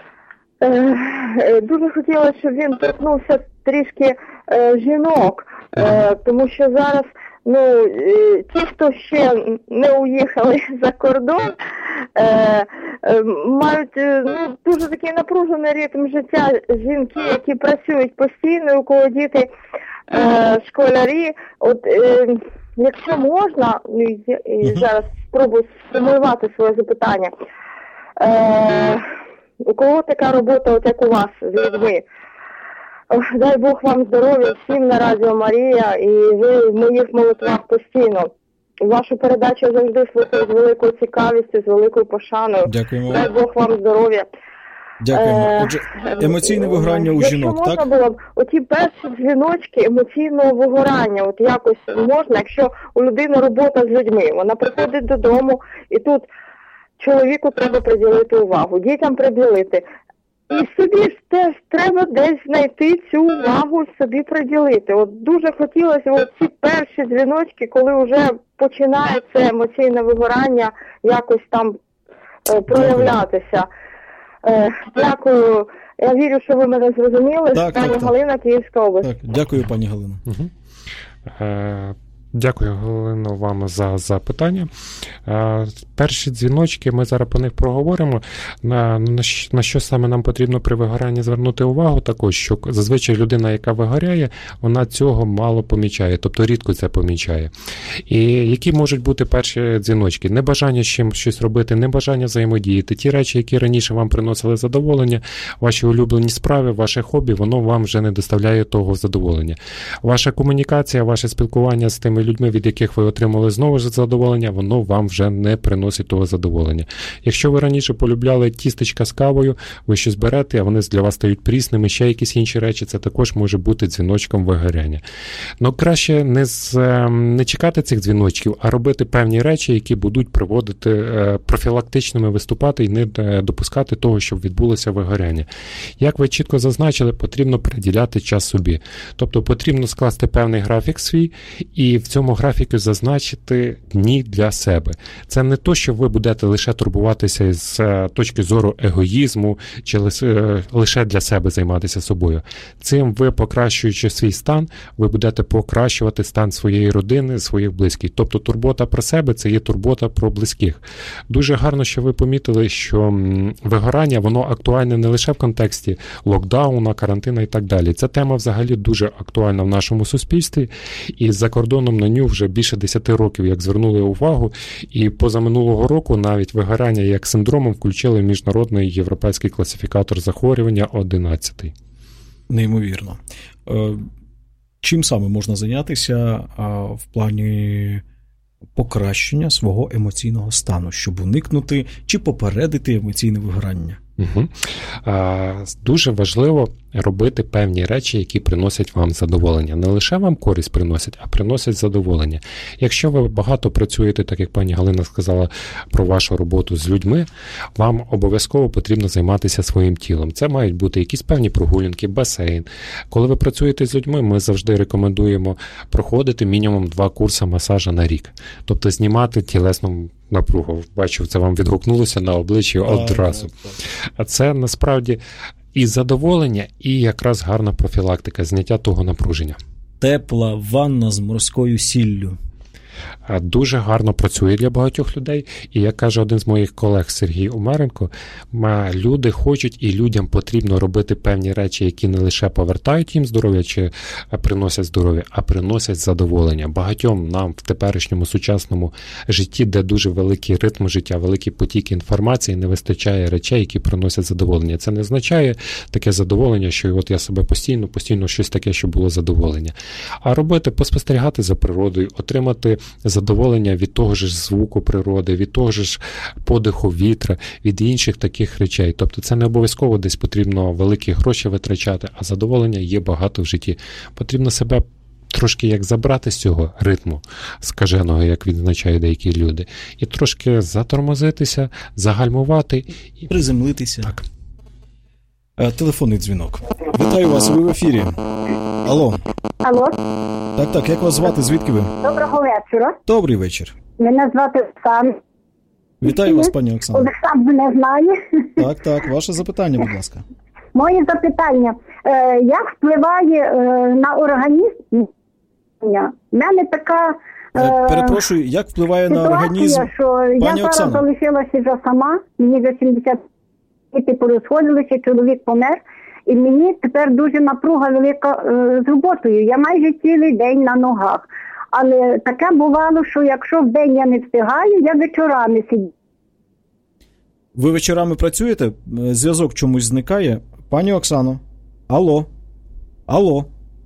е, дуже хотілося, щоб він торкнувся трішки е, жінок, е, тому що зараз, ну, е, ті, хто ще не уїхали за кордон, е, е, мають е, ну, дуже такий напружений ритм життя. Жінки, які працюють постійно, у кого діти е, школярі, от е, якщо можна, і, і зараз спробую сформулювати своє запитання, е, у кого така робота, от як у вас, з людьми? Дай Бог вам здоров'я всім на Радіо Марія, і ви в моїх молитвах постійно. Вашу передачу завжди слухаю з великою цікавістю, з великою пошаною. Дякуємо. Дай Бог вам здоров'я. Дякуємо. Отже, емоційне вигорання у жінок, якщо так? можна було б, оті перші дзвіночки емоційного вигорання, от якось можна, якщо у людини робота з людьми, вона приходить додому, і тут чоловіку треба приділити увагу, дітям приділити. І собі ж теж треба десь знайти цю увагу, собі приділити. От дуже хотілося от ці перші дзвіночки, коли вже починається емоційне вигорання, якось там е, проявлятися. Е, дякую. Я вірю, що ви мене зрозуміли. Так, пані так, так. Галина, Київська область. Так, дякую, пані Галина. Угу. Е, Дякую, Галино, вам за запитання. Перші дзвіночки, ми зараз по них проговоримо. На, на, на що саме нам потрібно при вигоранні звернути увагу також, що зазвичай людина, яка вигоряє, вона цього мало помічає, тобто рідко це помічає. І які можуть бути перші дзвіночки? Небажання з чим щось робити, небажання взаємодіяти. Ті речі, які раніше вам приносили задоволення, ваші улюблені справи, ваше хобі, воно вам вже не доставляє того задоволення. Ваша комунікація, ваше спілкування з тими людьми, від яких ви отримали знову ж задоволення, воно вам вже не приносить того задоволення. Якщо ви раніше полюбляли тістечка з кавою, ви щось берете, а вони для вас стають прісними, ще якісь інші речі, це також може бути дзвіночком вигоряння. Но краще не, з, не чекати цих дзвіночків, а робити певні речі, які будуть приводити профілактичними, виступати і не допускати того, щоб відбулося вигоряння. Як ви чітко зазначили, потрібно приділяти час собі. Тобто потрібно скласти певний графік свій і в цьому графіку зазначити дні для себе. Це не то, що ви будете лише турбуватися з точки зору егоїзму чи лише для себе займатися собою. Цим ви, покращуючи свій стан, ви будете покращувати стан своєї родини, своїх близьких. Тобто турбота про себе – це є турбота про близьких. Дуже гарно, що ви помітили, що вигорання, воно актуальне не лише в контексті локдауна, карантину і так далі. Ця тема взагалі дуже актуальна в нашому суспільстві, і за кордоном на нього вже більше десяти років, як звернули увагу, і позаминулого року навіть вигорання як синдромом включили в міжнародний європейський класифікатор захворювання одинадцятий. Неймовірно. Чим саме можна зайнятися в плані покращення свого емоційного стану, щоб уникнути чи попередити емоційне вигорання? Угу. А, дуже важливо робити певні речі, які приносять вам задоволення. Не лише вам користь приносять, а приносять задоволення. Якщо ви багато працюєте, так як пані Галина сказала про вашу роботу з людьми, вам обов'язково потрібно займатися своїм тілом. Це мають бути якісь певні прогулянки, басейн. Коли ви працюєте з людьми, ми завжди рекомендуємо проходити мінімум два курси масажа на рік. Тобто знімати тілесну напругу. Бачу, це вам відгукнулося на обличчі одразу. А це насправді і задоволення, і якраз гарна профілактика, зняття того напруження. Тепла ванна з морською сіллю. Дуже гарно працює для багатьох людей. І, як каже один з моїх колег Сергій Умеренко, люди хочуть і людям потрібно робити певні речі, які не лише повертають їм здоров'я чи приносять здоров'я, а приносять задоволення. Багатьом нам в теперішньому сучасному житті, де дуже великий ритм життя, великі потіки інформації, не вистачає речей, які приносять задоволення. Це не означає таке задоволення, що от я себе постійно, постійно щось таке, що було задоволення. А робити, поспостерігати за природою, отримати задоволення від того ж звуку природи, від того ж подиху вітра, від інших таких речей. Тобто це не обов'язково десь потрібно великі гроші витрачати, а задоволення є багато в житті. Потрібно себе трошки як забрати з цього ритму скаженого, як відзначають деякі люди, і трошки затормозитися, загальмувати. І приземлитися. Так. Телефонний дзвінок. Вітаю вас, ви в ефірі. Алло. Алло. Так, так, як вас звати, звідки ви? Доброго вечора. Добрий вечір. Мене звати Оксана. Вітаю вас, пані Оксана. Олександр мене знає. Так, так, ваше запитання, будь ласка. Моє запитання. Е, як впливає е, на організм? У мене така е, Перепрошую, як впливає ситуація, на організм? Що пані я зараз Оксано. залишилася вже сама, мені вже сімдесят діти порозходилися, чоловік помер, і мені тепер дуже напруга велика е, з роботою. Я майже цілий день на ногах. Але таке бувало, що якщо в день я не встигаю, я вечорами сидю. Ви вечорами працюєте? Зв'язок чомусь зникає? Пані Оксано? Алло? Алло?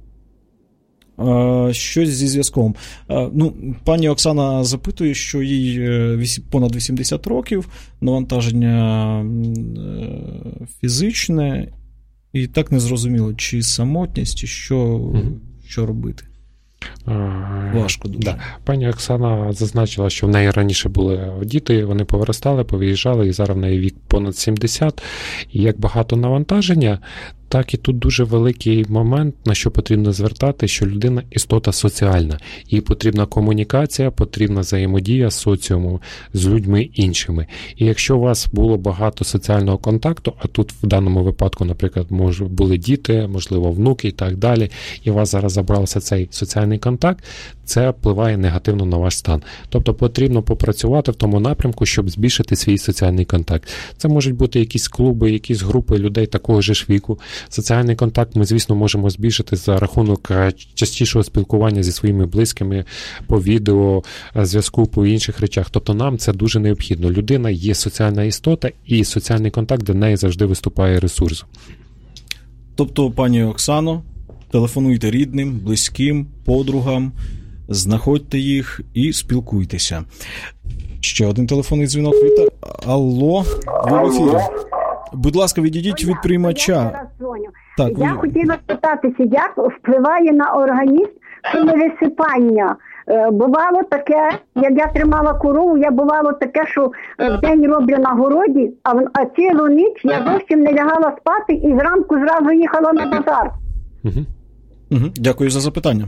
А, щось зі зв'язком. А, ну, пані Оксана запитує, що їй понад вісімдесят років, навантаження фізичне, і так не зрозуміло, чи самотність, чи що, mm-hmm. що робити. Важко дуже. Да. Пані Оксана зазначила, що в неї раніше були діти, вони повиростали, повиїжджали, і зараз в неї вік понад сімдесят. І як багато навантаження, так і тут дуже великий момент, на що потрібно звертати, що людина істота соціальна. Їй потрібна комунікація, потрібна взаємодія з соціумом, з людьми іншими. І якщо у вас було багато соціального контакту, а тут в даному випадку, наприклад, може, були діти, можливо, внуки і так далі, і у вас зараз забрався цей соціальний контакт, це впливає негативно на ваш стан. Тобто потрібно попрацювати в тому напрямку, щоб збільшити свій соціальний контакт. Це можуть бути якісь клуби, якісь групи людей такого ж віку. Соціальний контакт ми, звісно, можемо збільшити за рахунок частішого спілкування зі своїми близькими по відео, зв'язку, по інших речах. Тобто нам це дуже необхідно. Людина є соціальна істота, і соціальний контакт для неї завжди виступає ресурсом. Тобто, пані Оксано, телефонуйте рідним, близьким, подругам, знаходьте їх і спілкуйтеся. Ще один телефонний дзвінок. Віта. Алло, ви в ефірі. Будь ласка, відійдіть від приймача. Так, я ви... хотіла спитатися, як впливає на організм висипання. Бувало таке, як я тримала корову, я бувало таке, що в день роблю на городі, а, а цілу ніч я зовсім не лягала спати і зранку зразу їхала на базар. Угу. Угу. Дякую за запитання.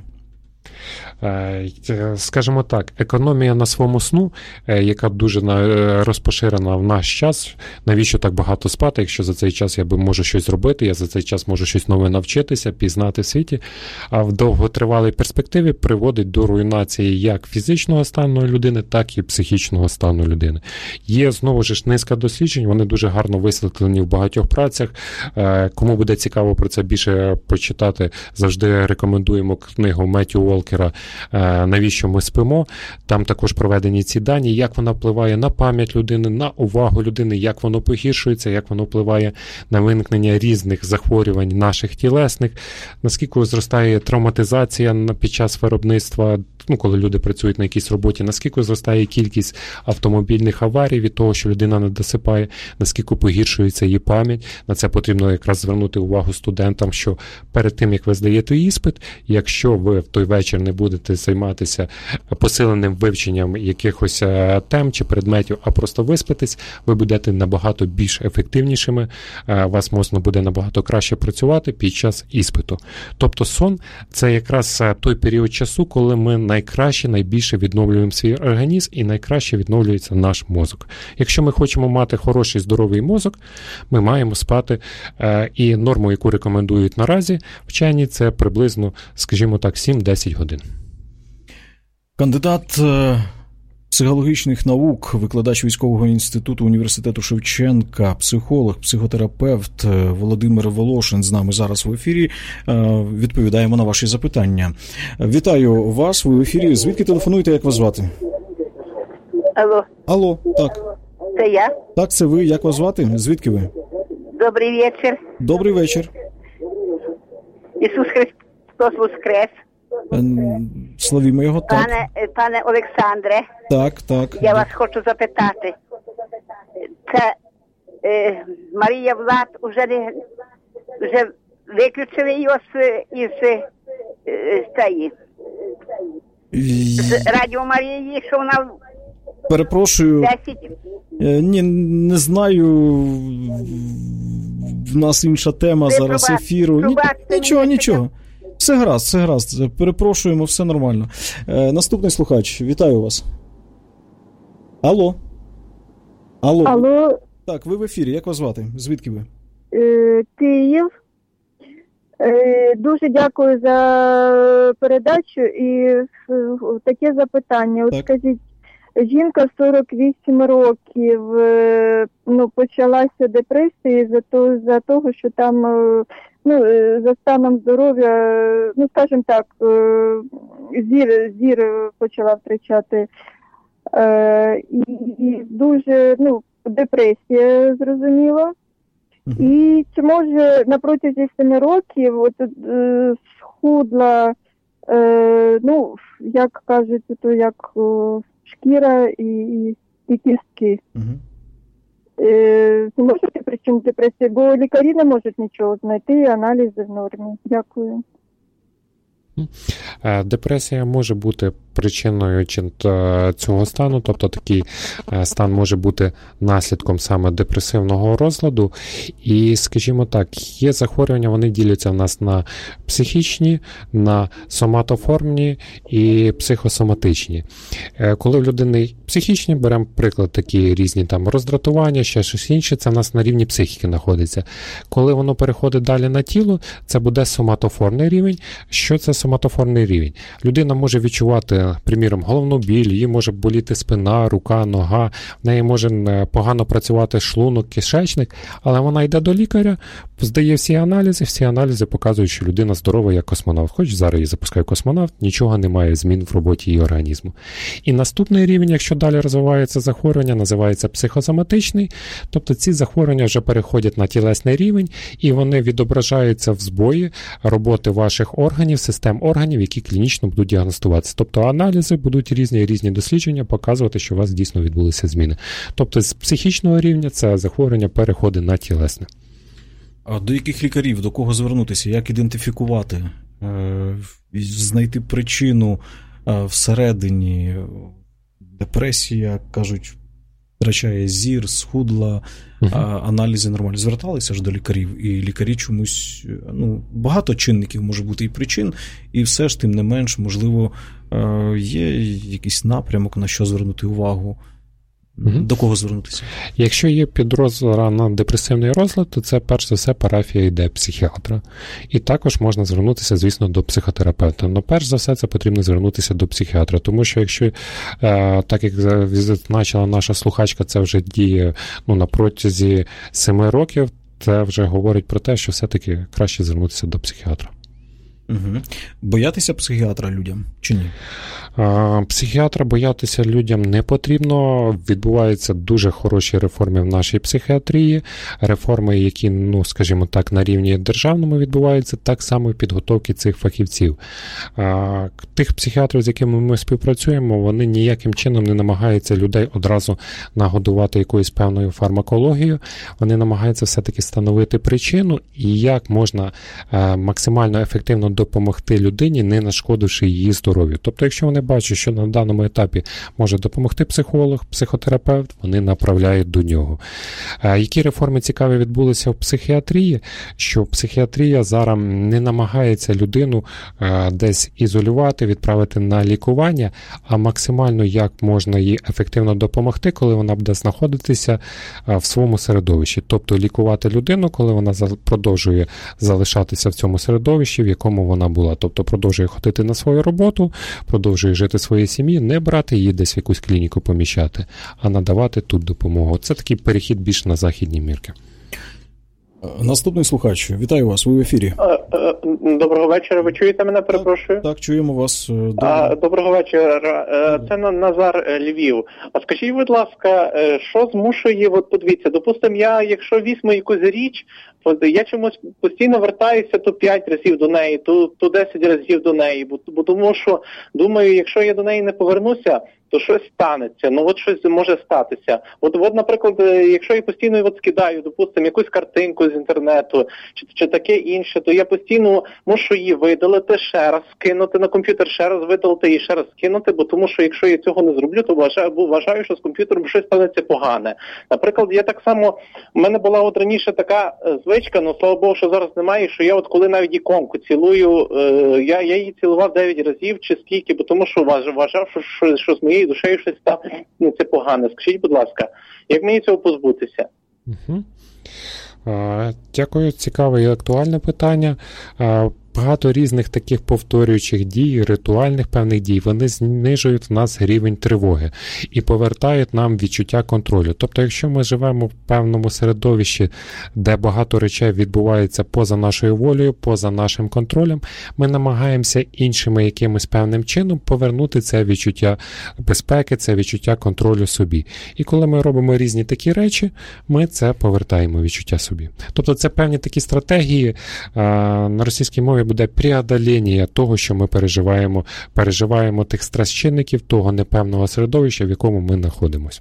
Скажімо так, економія на своєму сну, яка дуже розпоширена в наш час, навіщо так багато спати, якщо за цей час я би можу щось робити, я за цей час можу щось нове навчитися, пізнати в світі, а в довготривалій перспективі приводить до руйнації як фізичного стану людини, так і психічного стану людини. Є, знову ж, низка досліджень, вони дуже гарно висвітлені в багатьох працях. Кому буде цікаво про це більше почитати, завжди рекомендуємо книгу Меттью Уолкера «Навіщо ми спимо?». Там також проведені ці дані, як вона впливає на пам'ять людини, на увагу людини, як воно погіршується, як воно впливає на виникнення різних захворювань наших тілесних, наскільки зростає травматизація під час виробництва, ну, коли люди працюють на якійсь роботі, наскільки зростає кількість автомобільних аварій від того, що людина не досипає, наскільки погіршується її пам'ять. На це потрібно якраз звернути увагу студентам, що перед тим, як ви здаєте іспит, якщо ви в той вечір не будете займатися посиленим вивченням якихось тем чи предметів, а просто виспитись, ви будете набагато більш ефективнішими, вас мозок буде набагато краще працювати під час іспиту. Тобто сон – це якраз той період часу, коли ми найкраще, найбільше відновлюємо свій організм і найкраще відновлюється наш мозок. Якщо ми хочемо мати хороший, здоровий мозок, ми маємо спати, і норму, яку рекомендують наразі вчені, це приблизно, скажімо так, сім-десять годин. Кандидат психологічних наук, викладач військового інституту університету Шевченка, психолог, психотерапевт Володимир Волошин з нами зараз в ефірі. Відповідаємо на ваші запитання. Вітаю вас, ви в ефірі. Звідки телефонуєте, як вас звати? Алло. Алло, так. Це я? Так, це ви. Як вас звати? Звідки ви? Добрий вечір. Добрий вечір. Ісус Христос воскрес. Славімо його, так. Пане, пане Олександре, так, так. Я вас хочу запитати. Це е, Марія Влад уже вже виключили його з, із, з цієї З Радіо Марії, що вона... Перепрошую. десять? Ні, не знаю. В нас інша тема Ви зараз пробач, ефіру. пробачте, Нічого, мені нічого. Все гаразд, все гаразд. Перепрошуємо, все нормально. Е, наступний слухач, вітаю вас. Алло. Алло. Алло. Так, ви в ефірі. Як вас звати? Звідки ви? Е, Київ. Е, дуже дякую за передачу і е, таке запитання. От так. Скажіть, жінка сорок вісім років, е, ну, почалася депресія за то, за того, що там, е, ну, е, за станом здоров'я, е, ну, скажімо так, е, зір, зір почала втрачати. Е, і, і дуже, ну, депресія, зрозуміло. І чи може на протязі семи років от, е, схудла, е, ну, як кажуть, то як е, шкіра і, і, і кістки. Угу. Е, не можете причому депресії, бо лікарі не можуть нічого знайти, аналізи в нормі. Дякую. Депресія може бути причиною цього стану, тобто такий стан може бути наслідком саме депресивного розладу. І, скажімо так, є захворювання, вони діляться в нас на психічні, на соматоформні і психосоматичні. Коли в людини психічні, беремо приклад, такі різні там роздратування, ще щось інше, це в нас на рівні психіки знаходиться. Коли воно переходить далі на тіло, це буде соматоформний рівень. Що це соматоформний рівень? Людина може відчувати, приміром, головну біль, їй може боліти спина, рука, нога, в неї може погано працювати шлунок, кишечник, але вона йде до лікаря, здає всі аналізи, всі аналізи показують, що людина здорова як космонавт. Хоч зараз її запускає космонавт, нічого немає змін в роботі її організму. І наступний рівень, якщо далі розвивається захворювання, називається психосоматичний, тобто ці захворювання вже переходять на тілесний рівень, і вони відображаються в збої роботи ваших органів, систем органів, які клінічно будуть діагностуватися. Тобто аналізи будуть різні, різні дослідження показувати, що у вас дійсно відбулися зміни. Тобто з психічного рівня це захворювання переходить на тілесне. А до яких лікарів, до кого звернутися, як ідентифікувати, знайти причину всередині? Депресія, кажуть, втрачає зір, схудла, uh-huh. аналізи нормальні. Зверталися ж до лікарів, і лікарі чомусь, ну, багато чинників може бути і причин, і все ж тим не менш, можливо, є якийсь напрямок, на що звернути увагу. Угу. До кого звернутися? Якщо є підозра на депресивний розлад, то це перш за все парафія йде психіатра. І також можна звернутися, звісно, до психотерапевта. Але перш за все це потрібно звернутися до психіатра, тому що якщо, так як зазначила наша слухачка, це вже діє ну, на протязі семи років, це вже говорить про те, що все-таки краще звернутися до психіатра. Угу. Боятися психіатра людям чи ні? Психіатра боятися людям не потрібно. Відбуваються дуже хороші реформи в нашій психіатрії. Реформи, які, ну, скажімо так, на рівні державному відбуваються, так само і підготовки цих фахівців. Тих психіатрів, з якими ми співпрацюємо, вони ніяким чином не намагаються людей одразу нагодувати якоюсь певною фармакологією. Вони намагаються все-таки встановити причину і як можна максимально ефективно допомогти людині, не нашкодивши її здоров'ю. Тобто, якщо вони бачать, що на даному етапі може допомогти психолог, психотерапевт, вони направляють до нього. Які реформи цікаві відбулися в психіатрії? Що психіатрія зараз не намагається людину десь ізолювати, відправити на лікування, а максимально як можна їй ефективно допомогти, коли вона буде знаходитися в своєму середовищі. Тобто лікувати людину, коли вона продовжує залишатися в цьому середовищі, в якому вона була. Тобто продовжує ходити на свою роботу, продовжує жити в своїй сім'ї, не брати її десь в якусь клініку поміщати, а надавати тут допомогу. Це такий перехід більш на західні мірки. Наступний слухач. Вітаю вас, ви в ефірі. Доброго вечора. Ви чуєте мене, перепрошую? Так, так, чуємо вас. Доброго, Доброго вечора. Це Назар, Львів. А скажіть, будь ласка, що змушує, от подивіться, допустимо, я, якщо візьму якусь річ, я чомусь постійно вертаюся то п'ять разів до неї, то, то десять разів до неї, бо, бо тому що, думаю, якщо я до неї не повернуся, то щось станеться, ну от щось може статися. От, от наприклад, якщо я постійно от скидаю, допустимо, якусь картинку з інтернету, чи, чи таке інше, то я постійно мушу її видалити, ще раз скинути на комп'ютер, ще раз видалити і ще раз скинути, бо тому що якщо я цього не зроблю, то вважаю, вважаю, що з комп'ютером щось станеться погане. Наприклад, я так само, в мене була от раніше така звичка, ну слава Богу, що зараз немає, що я от коли навіть іконку цілую, е, я, я її цілував дев'ять разів чи скільки, бо тому що вважав, що, що, що з моєю душею щось стане, ну, це погано. Скажіть, будь ласка, як мені цього позбутися? Угу. Дякую, цікаве і актуальне питання. Багато різних таких повторюючих дій, ритуальних певних дій, вони знижують в нас рівень тривоги і повертають нам відчуття контролю. Тобто, якщо ми живемо в певному середовищі, де багато речей відбувається поза нашою волею, поза нашим контролем, ми намагаємося іншими якимось певним чином повернути це відчуття безпеки, це відчуття контролю собі. І коли ми робимо різні такі речі, ми це повертаємо відчуття собі. Тобто, це певні такі стратегії, на російській мові буде преодоління того, що ми переживаємо, переживаємо тих стрес-чинників, того непевного середовища, в якому ми знаходимося.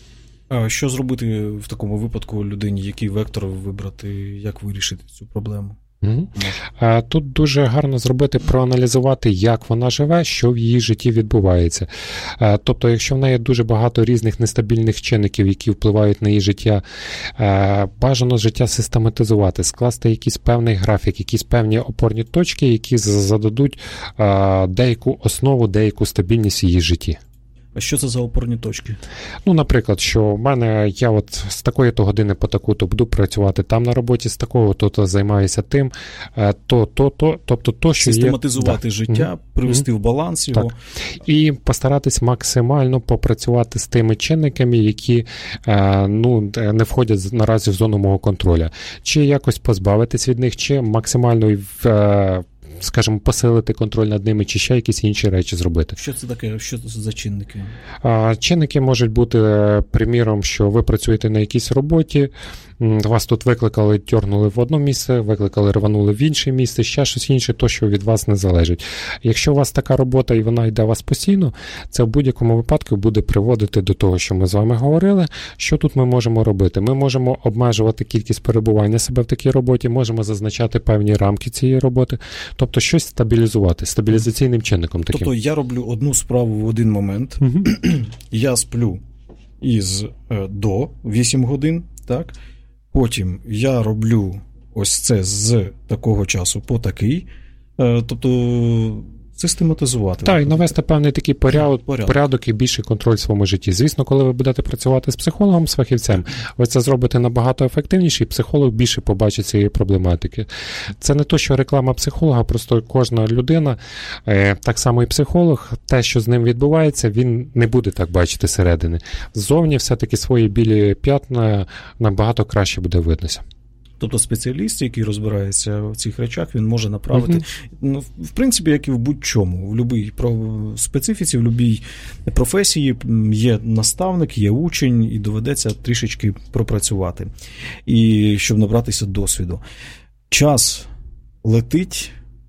А що зробити в такому випадку людині, який вектор вибрати, як вирішити цю проблему? Угу. Тут дуже гарно зробити, проаналізувати, як вона живе, що в її житті відбувається. Тобто, якщо в неї дуже багато різних нестабільних чинників, які впливають на її життя, бажано життя систематизувати, скласти якийсь певний графік, якісь певні опорні точки, які зададуть деяку основу, деяку стабільність в її житті. А що це за опорні точки? Ну, наприклад, що в мене, я от з такої-то години по таку-то буду працювати там на роботі, з такого-то займаюся тим, то, то, то, тобто то, що систематизувати є... життя, mm-hmm. привести mm-hmm. в баланс його. Так. І постаратись максимально попрацювати з тими чинниками, які ну, не входять наразі в зону мого контролю. Чи якось позбавитись від них, чи максимально в скажімо, посилити контроль над ними, чи ще якісь інші речі зробити. Що це таке? Що це за чинники? А, чинники можуть бути, приміром, що ви працюєте на якійсь роботі, вас тут викликали, тьорнули в одне місце, викликали, рванули в інше місце, ще щось інше, то, що від вас не залежить. Якщо у вас така робота і вона йде у вас постійно, це в будь-якому випадку буде приводити до того, що ми з вами говорили. Що тут ми можемо робити? Ми можемо обмежувати кількість перебування себе в такій роботі, можемо зазначати певні рамки цієї роботи, тобто щось стабілізувати, стабілізаційним чинником таким. Тобто я роблю одну справу в один момент, угу. я сплю із е, до вісім годин, так? Потім я роблю ось це з такого часу по такий, е, тобто систематизувати. Так, і навести певний такий порядок, порядок. порядок і більший контроль в своєму житті. Звісно, коли ви будете працювати з психологом, з фахівцем, ви це зробите набагато ефективніше, і психолог більше побачить цієї проблематики. Це не то, що реклама психолога, просто кожна людина, так само і психолог, те, що з ним відбувається, він не буде так бачити зсередини. Ззовні все-таки свої білі п'ятна набагато краще буде виднося. Тобто спеціаліст, який розбирається в цих речах, він може направити, uh-huh. ну, в принципі, як і в будь-чому, в будь-якій специфіці, в будь-якій професії є наставник, є учень, і доведеться трішечки пропрацювати, і щоб набратися досвіду. Час летить,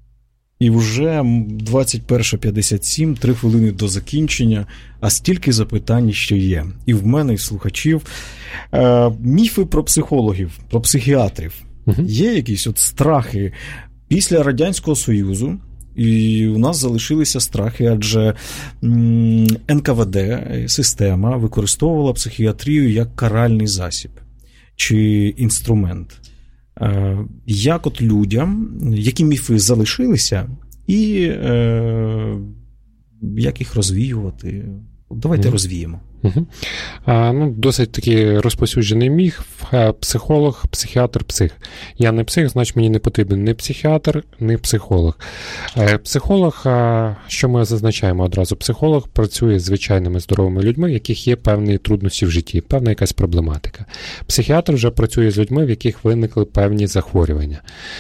і вже двадцять перша п'ятдесят сім, три хвилини до закінчення, а стільки запитань ще є. І в мене, і в слухачів. Е, міфи про психологів, про психіатрів. Угу. Є якісь от страхи після Радянського Союзу, і у нас залишилися страхи, адже м, ен ка ве де, система, використовувала психіатрію як каральний засіб чи інструмент. Як от людям, які міфи залишилися, і е, як їх розвіювати? Давайте mm. розвіємо. Угу. А, ну, досить такий розповсюджений міф. Психолог, психіатр, псих. Я не псих, значить мені не потрібен ні психіатр, ні психолог. Психолог, що ми зазначаємо одразу? Психолог працює з звичайними здоровими людьми, в яких є певні труднощі в житті, певна якась проблематика. Психіатр вже працює з людьми, в яких виникли певні захворювання.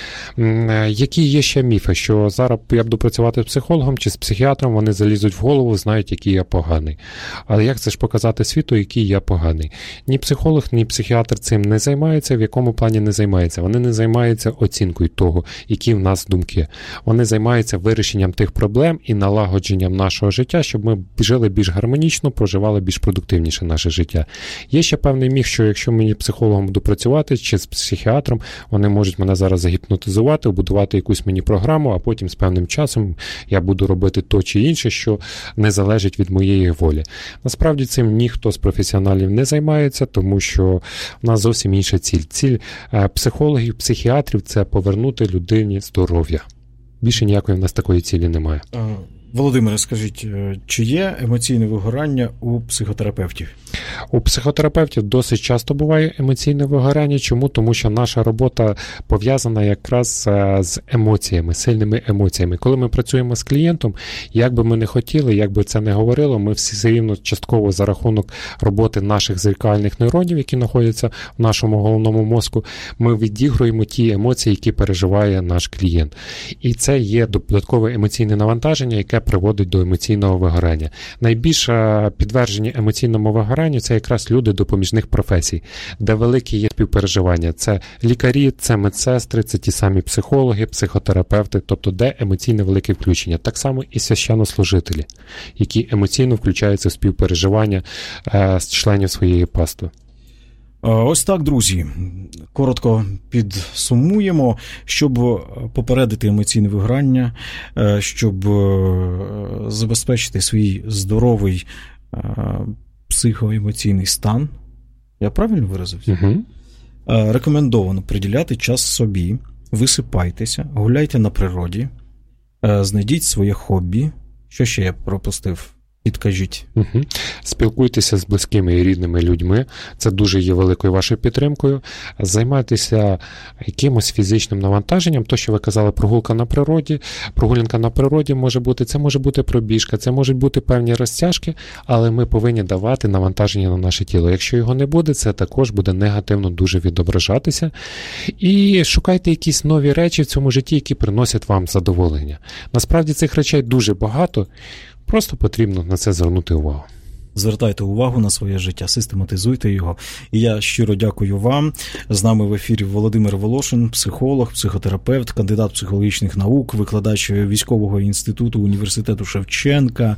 Які є ще міфи, що зараз я буду працювати з психологом чи з психіатром, вони залізуть в голову, знають, який я поганий. Але як це ж показати? показати світу, який я поганий. Ні психолог, ні психіатр цим не займаються. В якому плані не займаються? Вони не займаються оцінкою того, які в нас думки. Вони займаються вирішенням тих проблем і налагодженням нашого життя, щоб ми жили більш гармонічно, проживали більш продуктивніше наше життя. Є ще певний міф, що якщо мені психологом буду працювати, чи з психіатром, вони можуть мене зараз загіпнотизувати, будувати якусь мені програму, а потім з певним часом я буду робити то чи інше, що не залежить від моєї волі. Насправді цим ніхто з професіоналів не займається, тому що в нас зовсім інша ціль. Ціль психологів, психіатрів – це повернути людині здоров'я. Більше ніякої в нас такої цілі немає. Володимире, скажіть, чи є емоційне вигорання у психотерапевтів? У психотерапевтів досить часто буває емоційне вигорання. Чому? Тому що наша робота пов'язана якраз з емоціями, сильними емоціями. Коли ми працюємо з клієнтом, як би ми не хотіли, як би це не говорило, ми все рівно частково за рахунок роботи наших зеркальних нейронів, які знаходяться в нашому головному мозку, ми відігруємо ті емоції, які переживає наш клієнт. І це є додаткове емоційне навантаження, яке приводить до емоційного вигорання. Найбільше підтвердження емоційному вигоранню – це якраз люди допоміжних професій, де великі є співпереживання. Це лікарі, це медсестри, це ті самі психологи, психотерапевти, тобто де емоційне велике включення. Так само і священнослужителі, які емоційно включаються в співпереживання е, з членів своєї пастви. Ось так, друзі, коротко підсумуємо, щоб попередити емоційне вигорання, щоб забезпечити свій здоровий психоемоційний стан. Я правильно виразився? Угу. Рекомендовано приділяти час собі, висипайтеся, гуляйте на природі, знайдіть своє хобі. Що ще я пропустив? Підкажіть. Угу. Спілкуйтеся з близькими і рідними людьми. Це дуже є великою вашою підтримкою. Займайтеся якимось фізичним навантаженням. То, що ви казали, прогулка на природі. Прогулянка на природі може бути, це може бути пробіжка, це можуть бути певні розтяжки, але ми повинні давати навантаження на наше тіло. Якщо його не буде, це також буде негативно дуже відображатися. І шукайте якісь нові речі в цьому житті, які приносять вам задоволення. Насправді цих речей дуже багато. Просто потрібно на це звернути увагу. Звертайте увагу на своє життя, систематизуйте його. І я щиро дякую вам. З нами в ефірі Володимир Волошин, психолог, психотерапевт, кандидат психологічних наук, викладач військового інституту університету Шевченка.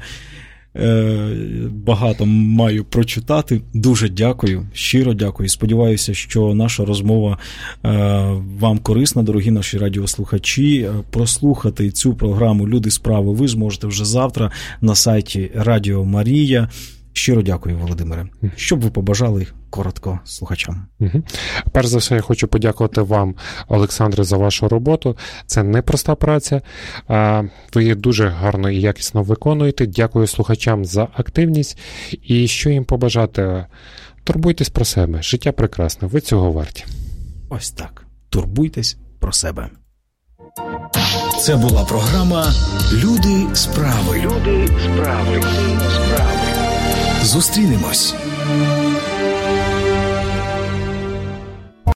Багато маю прочитати. Дуже дякую, щиро дякую. Сподіваюся, що наша розмова вам корисна, дорогі наші радіослухачі. Прослухати цю програму «Люди справи» ви зможете вже завтра на сайті Радіо Марія. Щиро дякую, Володимире. Що б ви побажали коротко слухачам? Угу. Перш за все, я хочу подякувати вам, Олександре, за вашу роботу. Це непроста праця. Ви її дуже гарно і якісно виконуєте. Дякую слухачам за активність. І що їм побажати? Турбуйтесь про себе. Життя прекрасне. Ви цього варті. Ось так. Турбуйтесь про себе. Це була програма «Люди справи». Люди справи. Справи. Зустрінемось.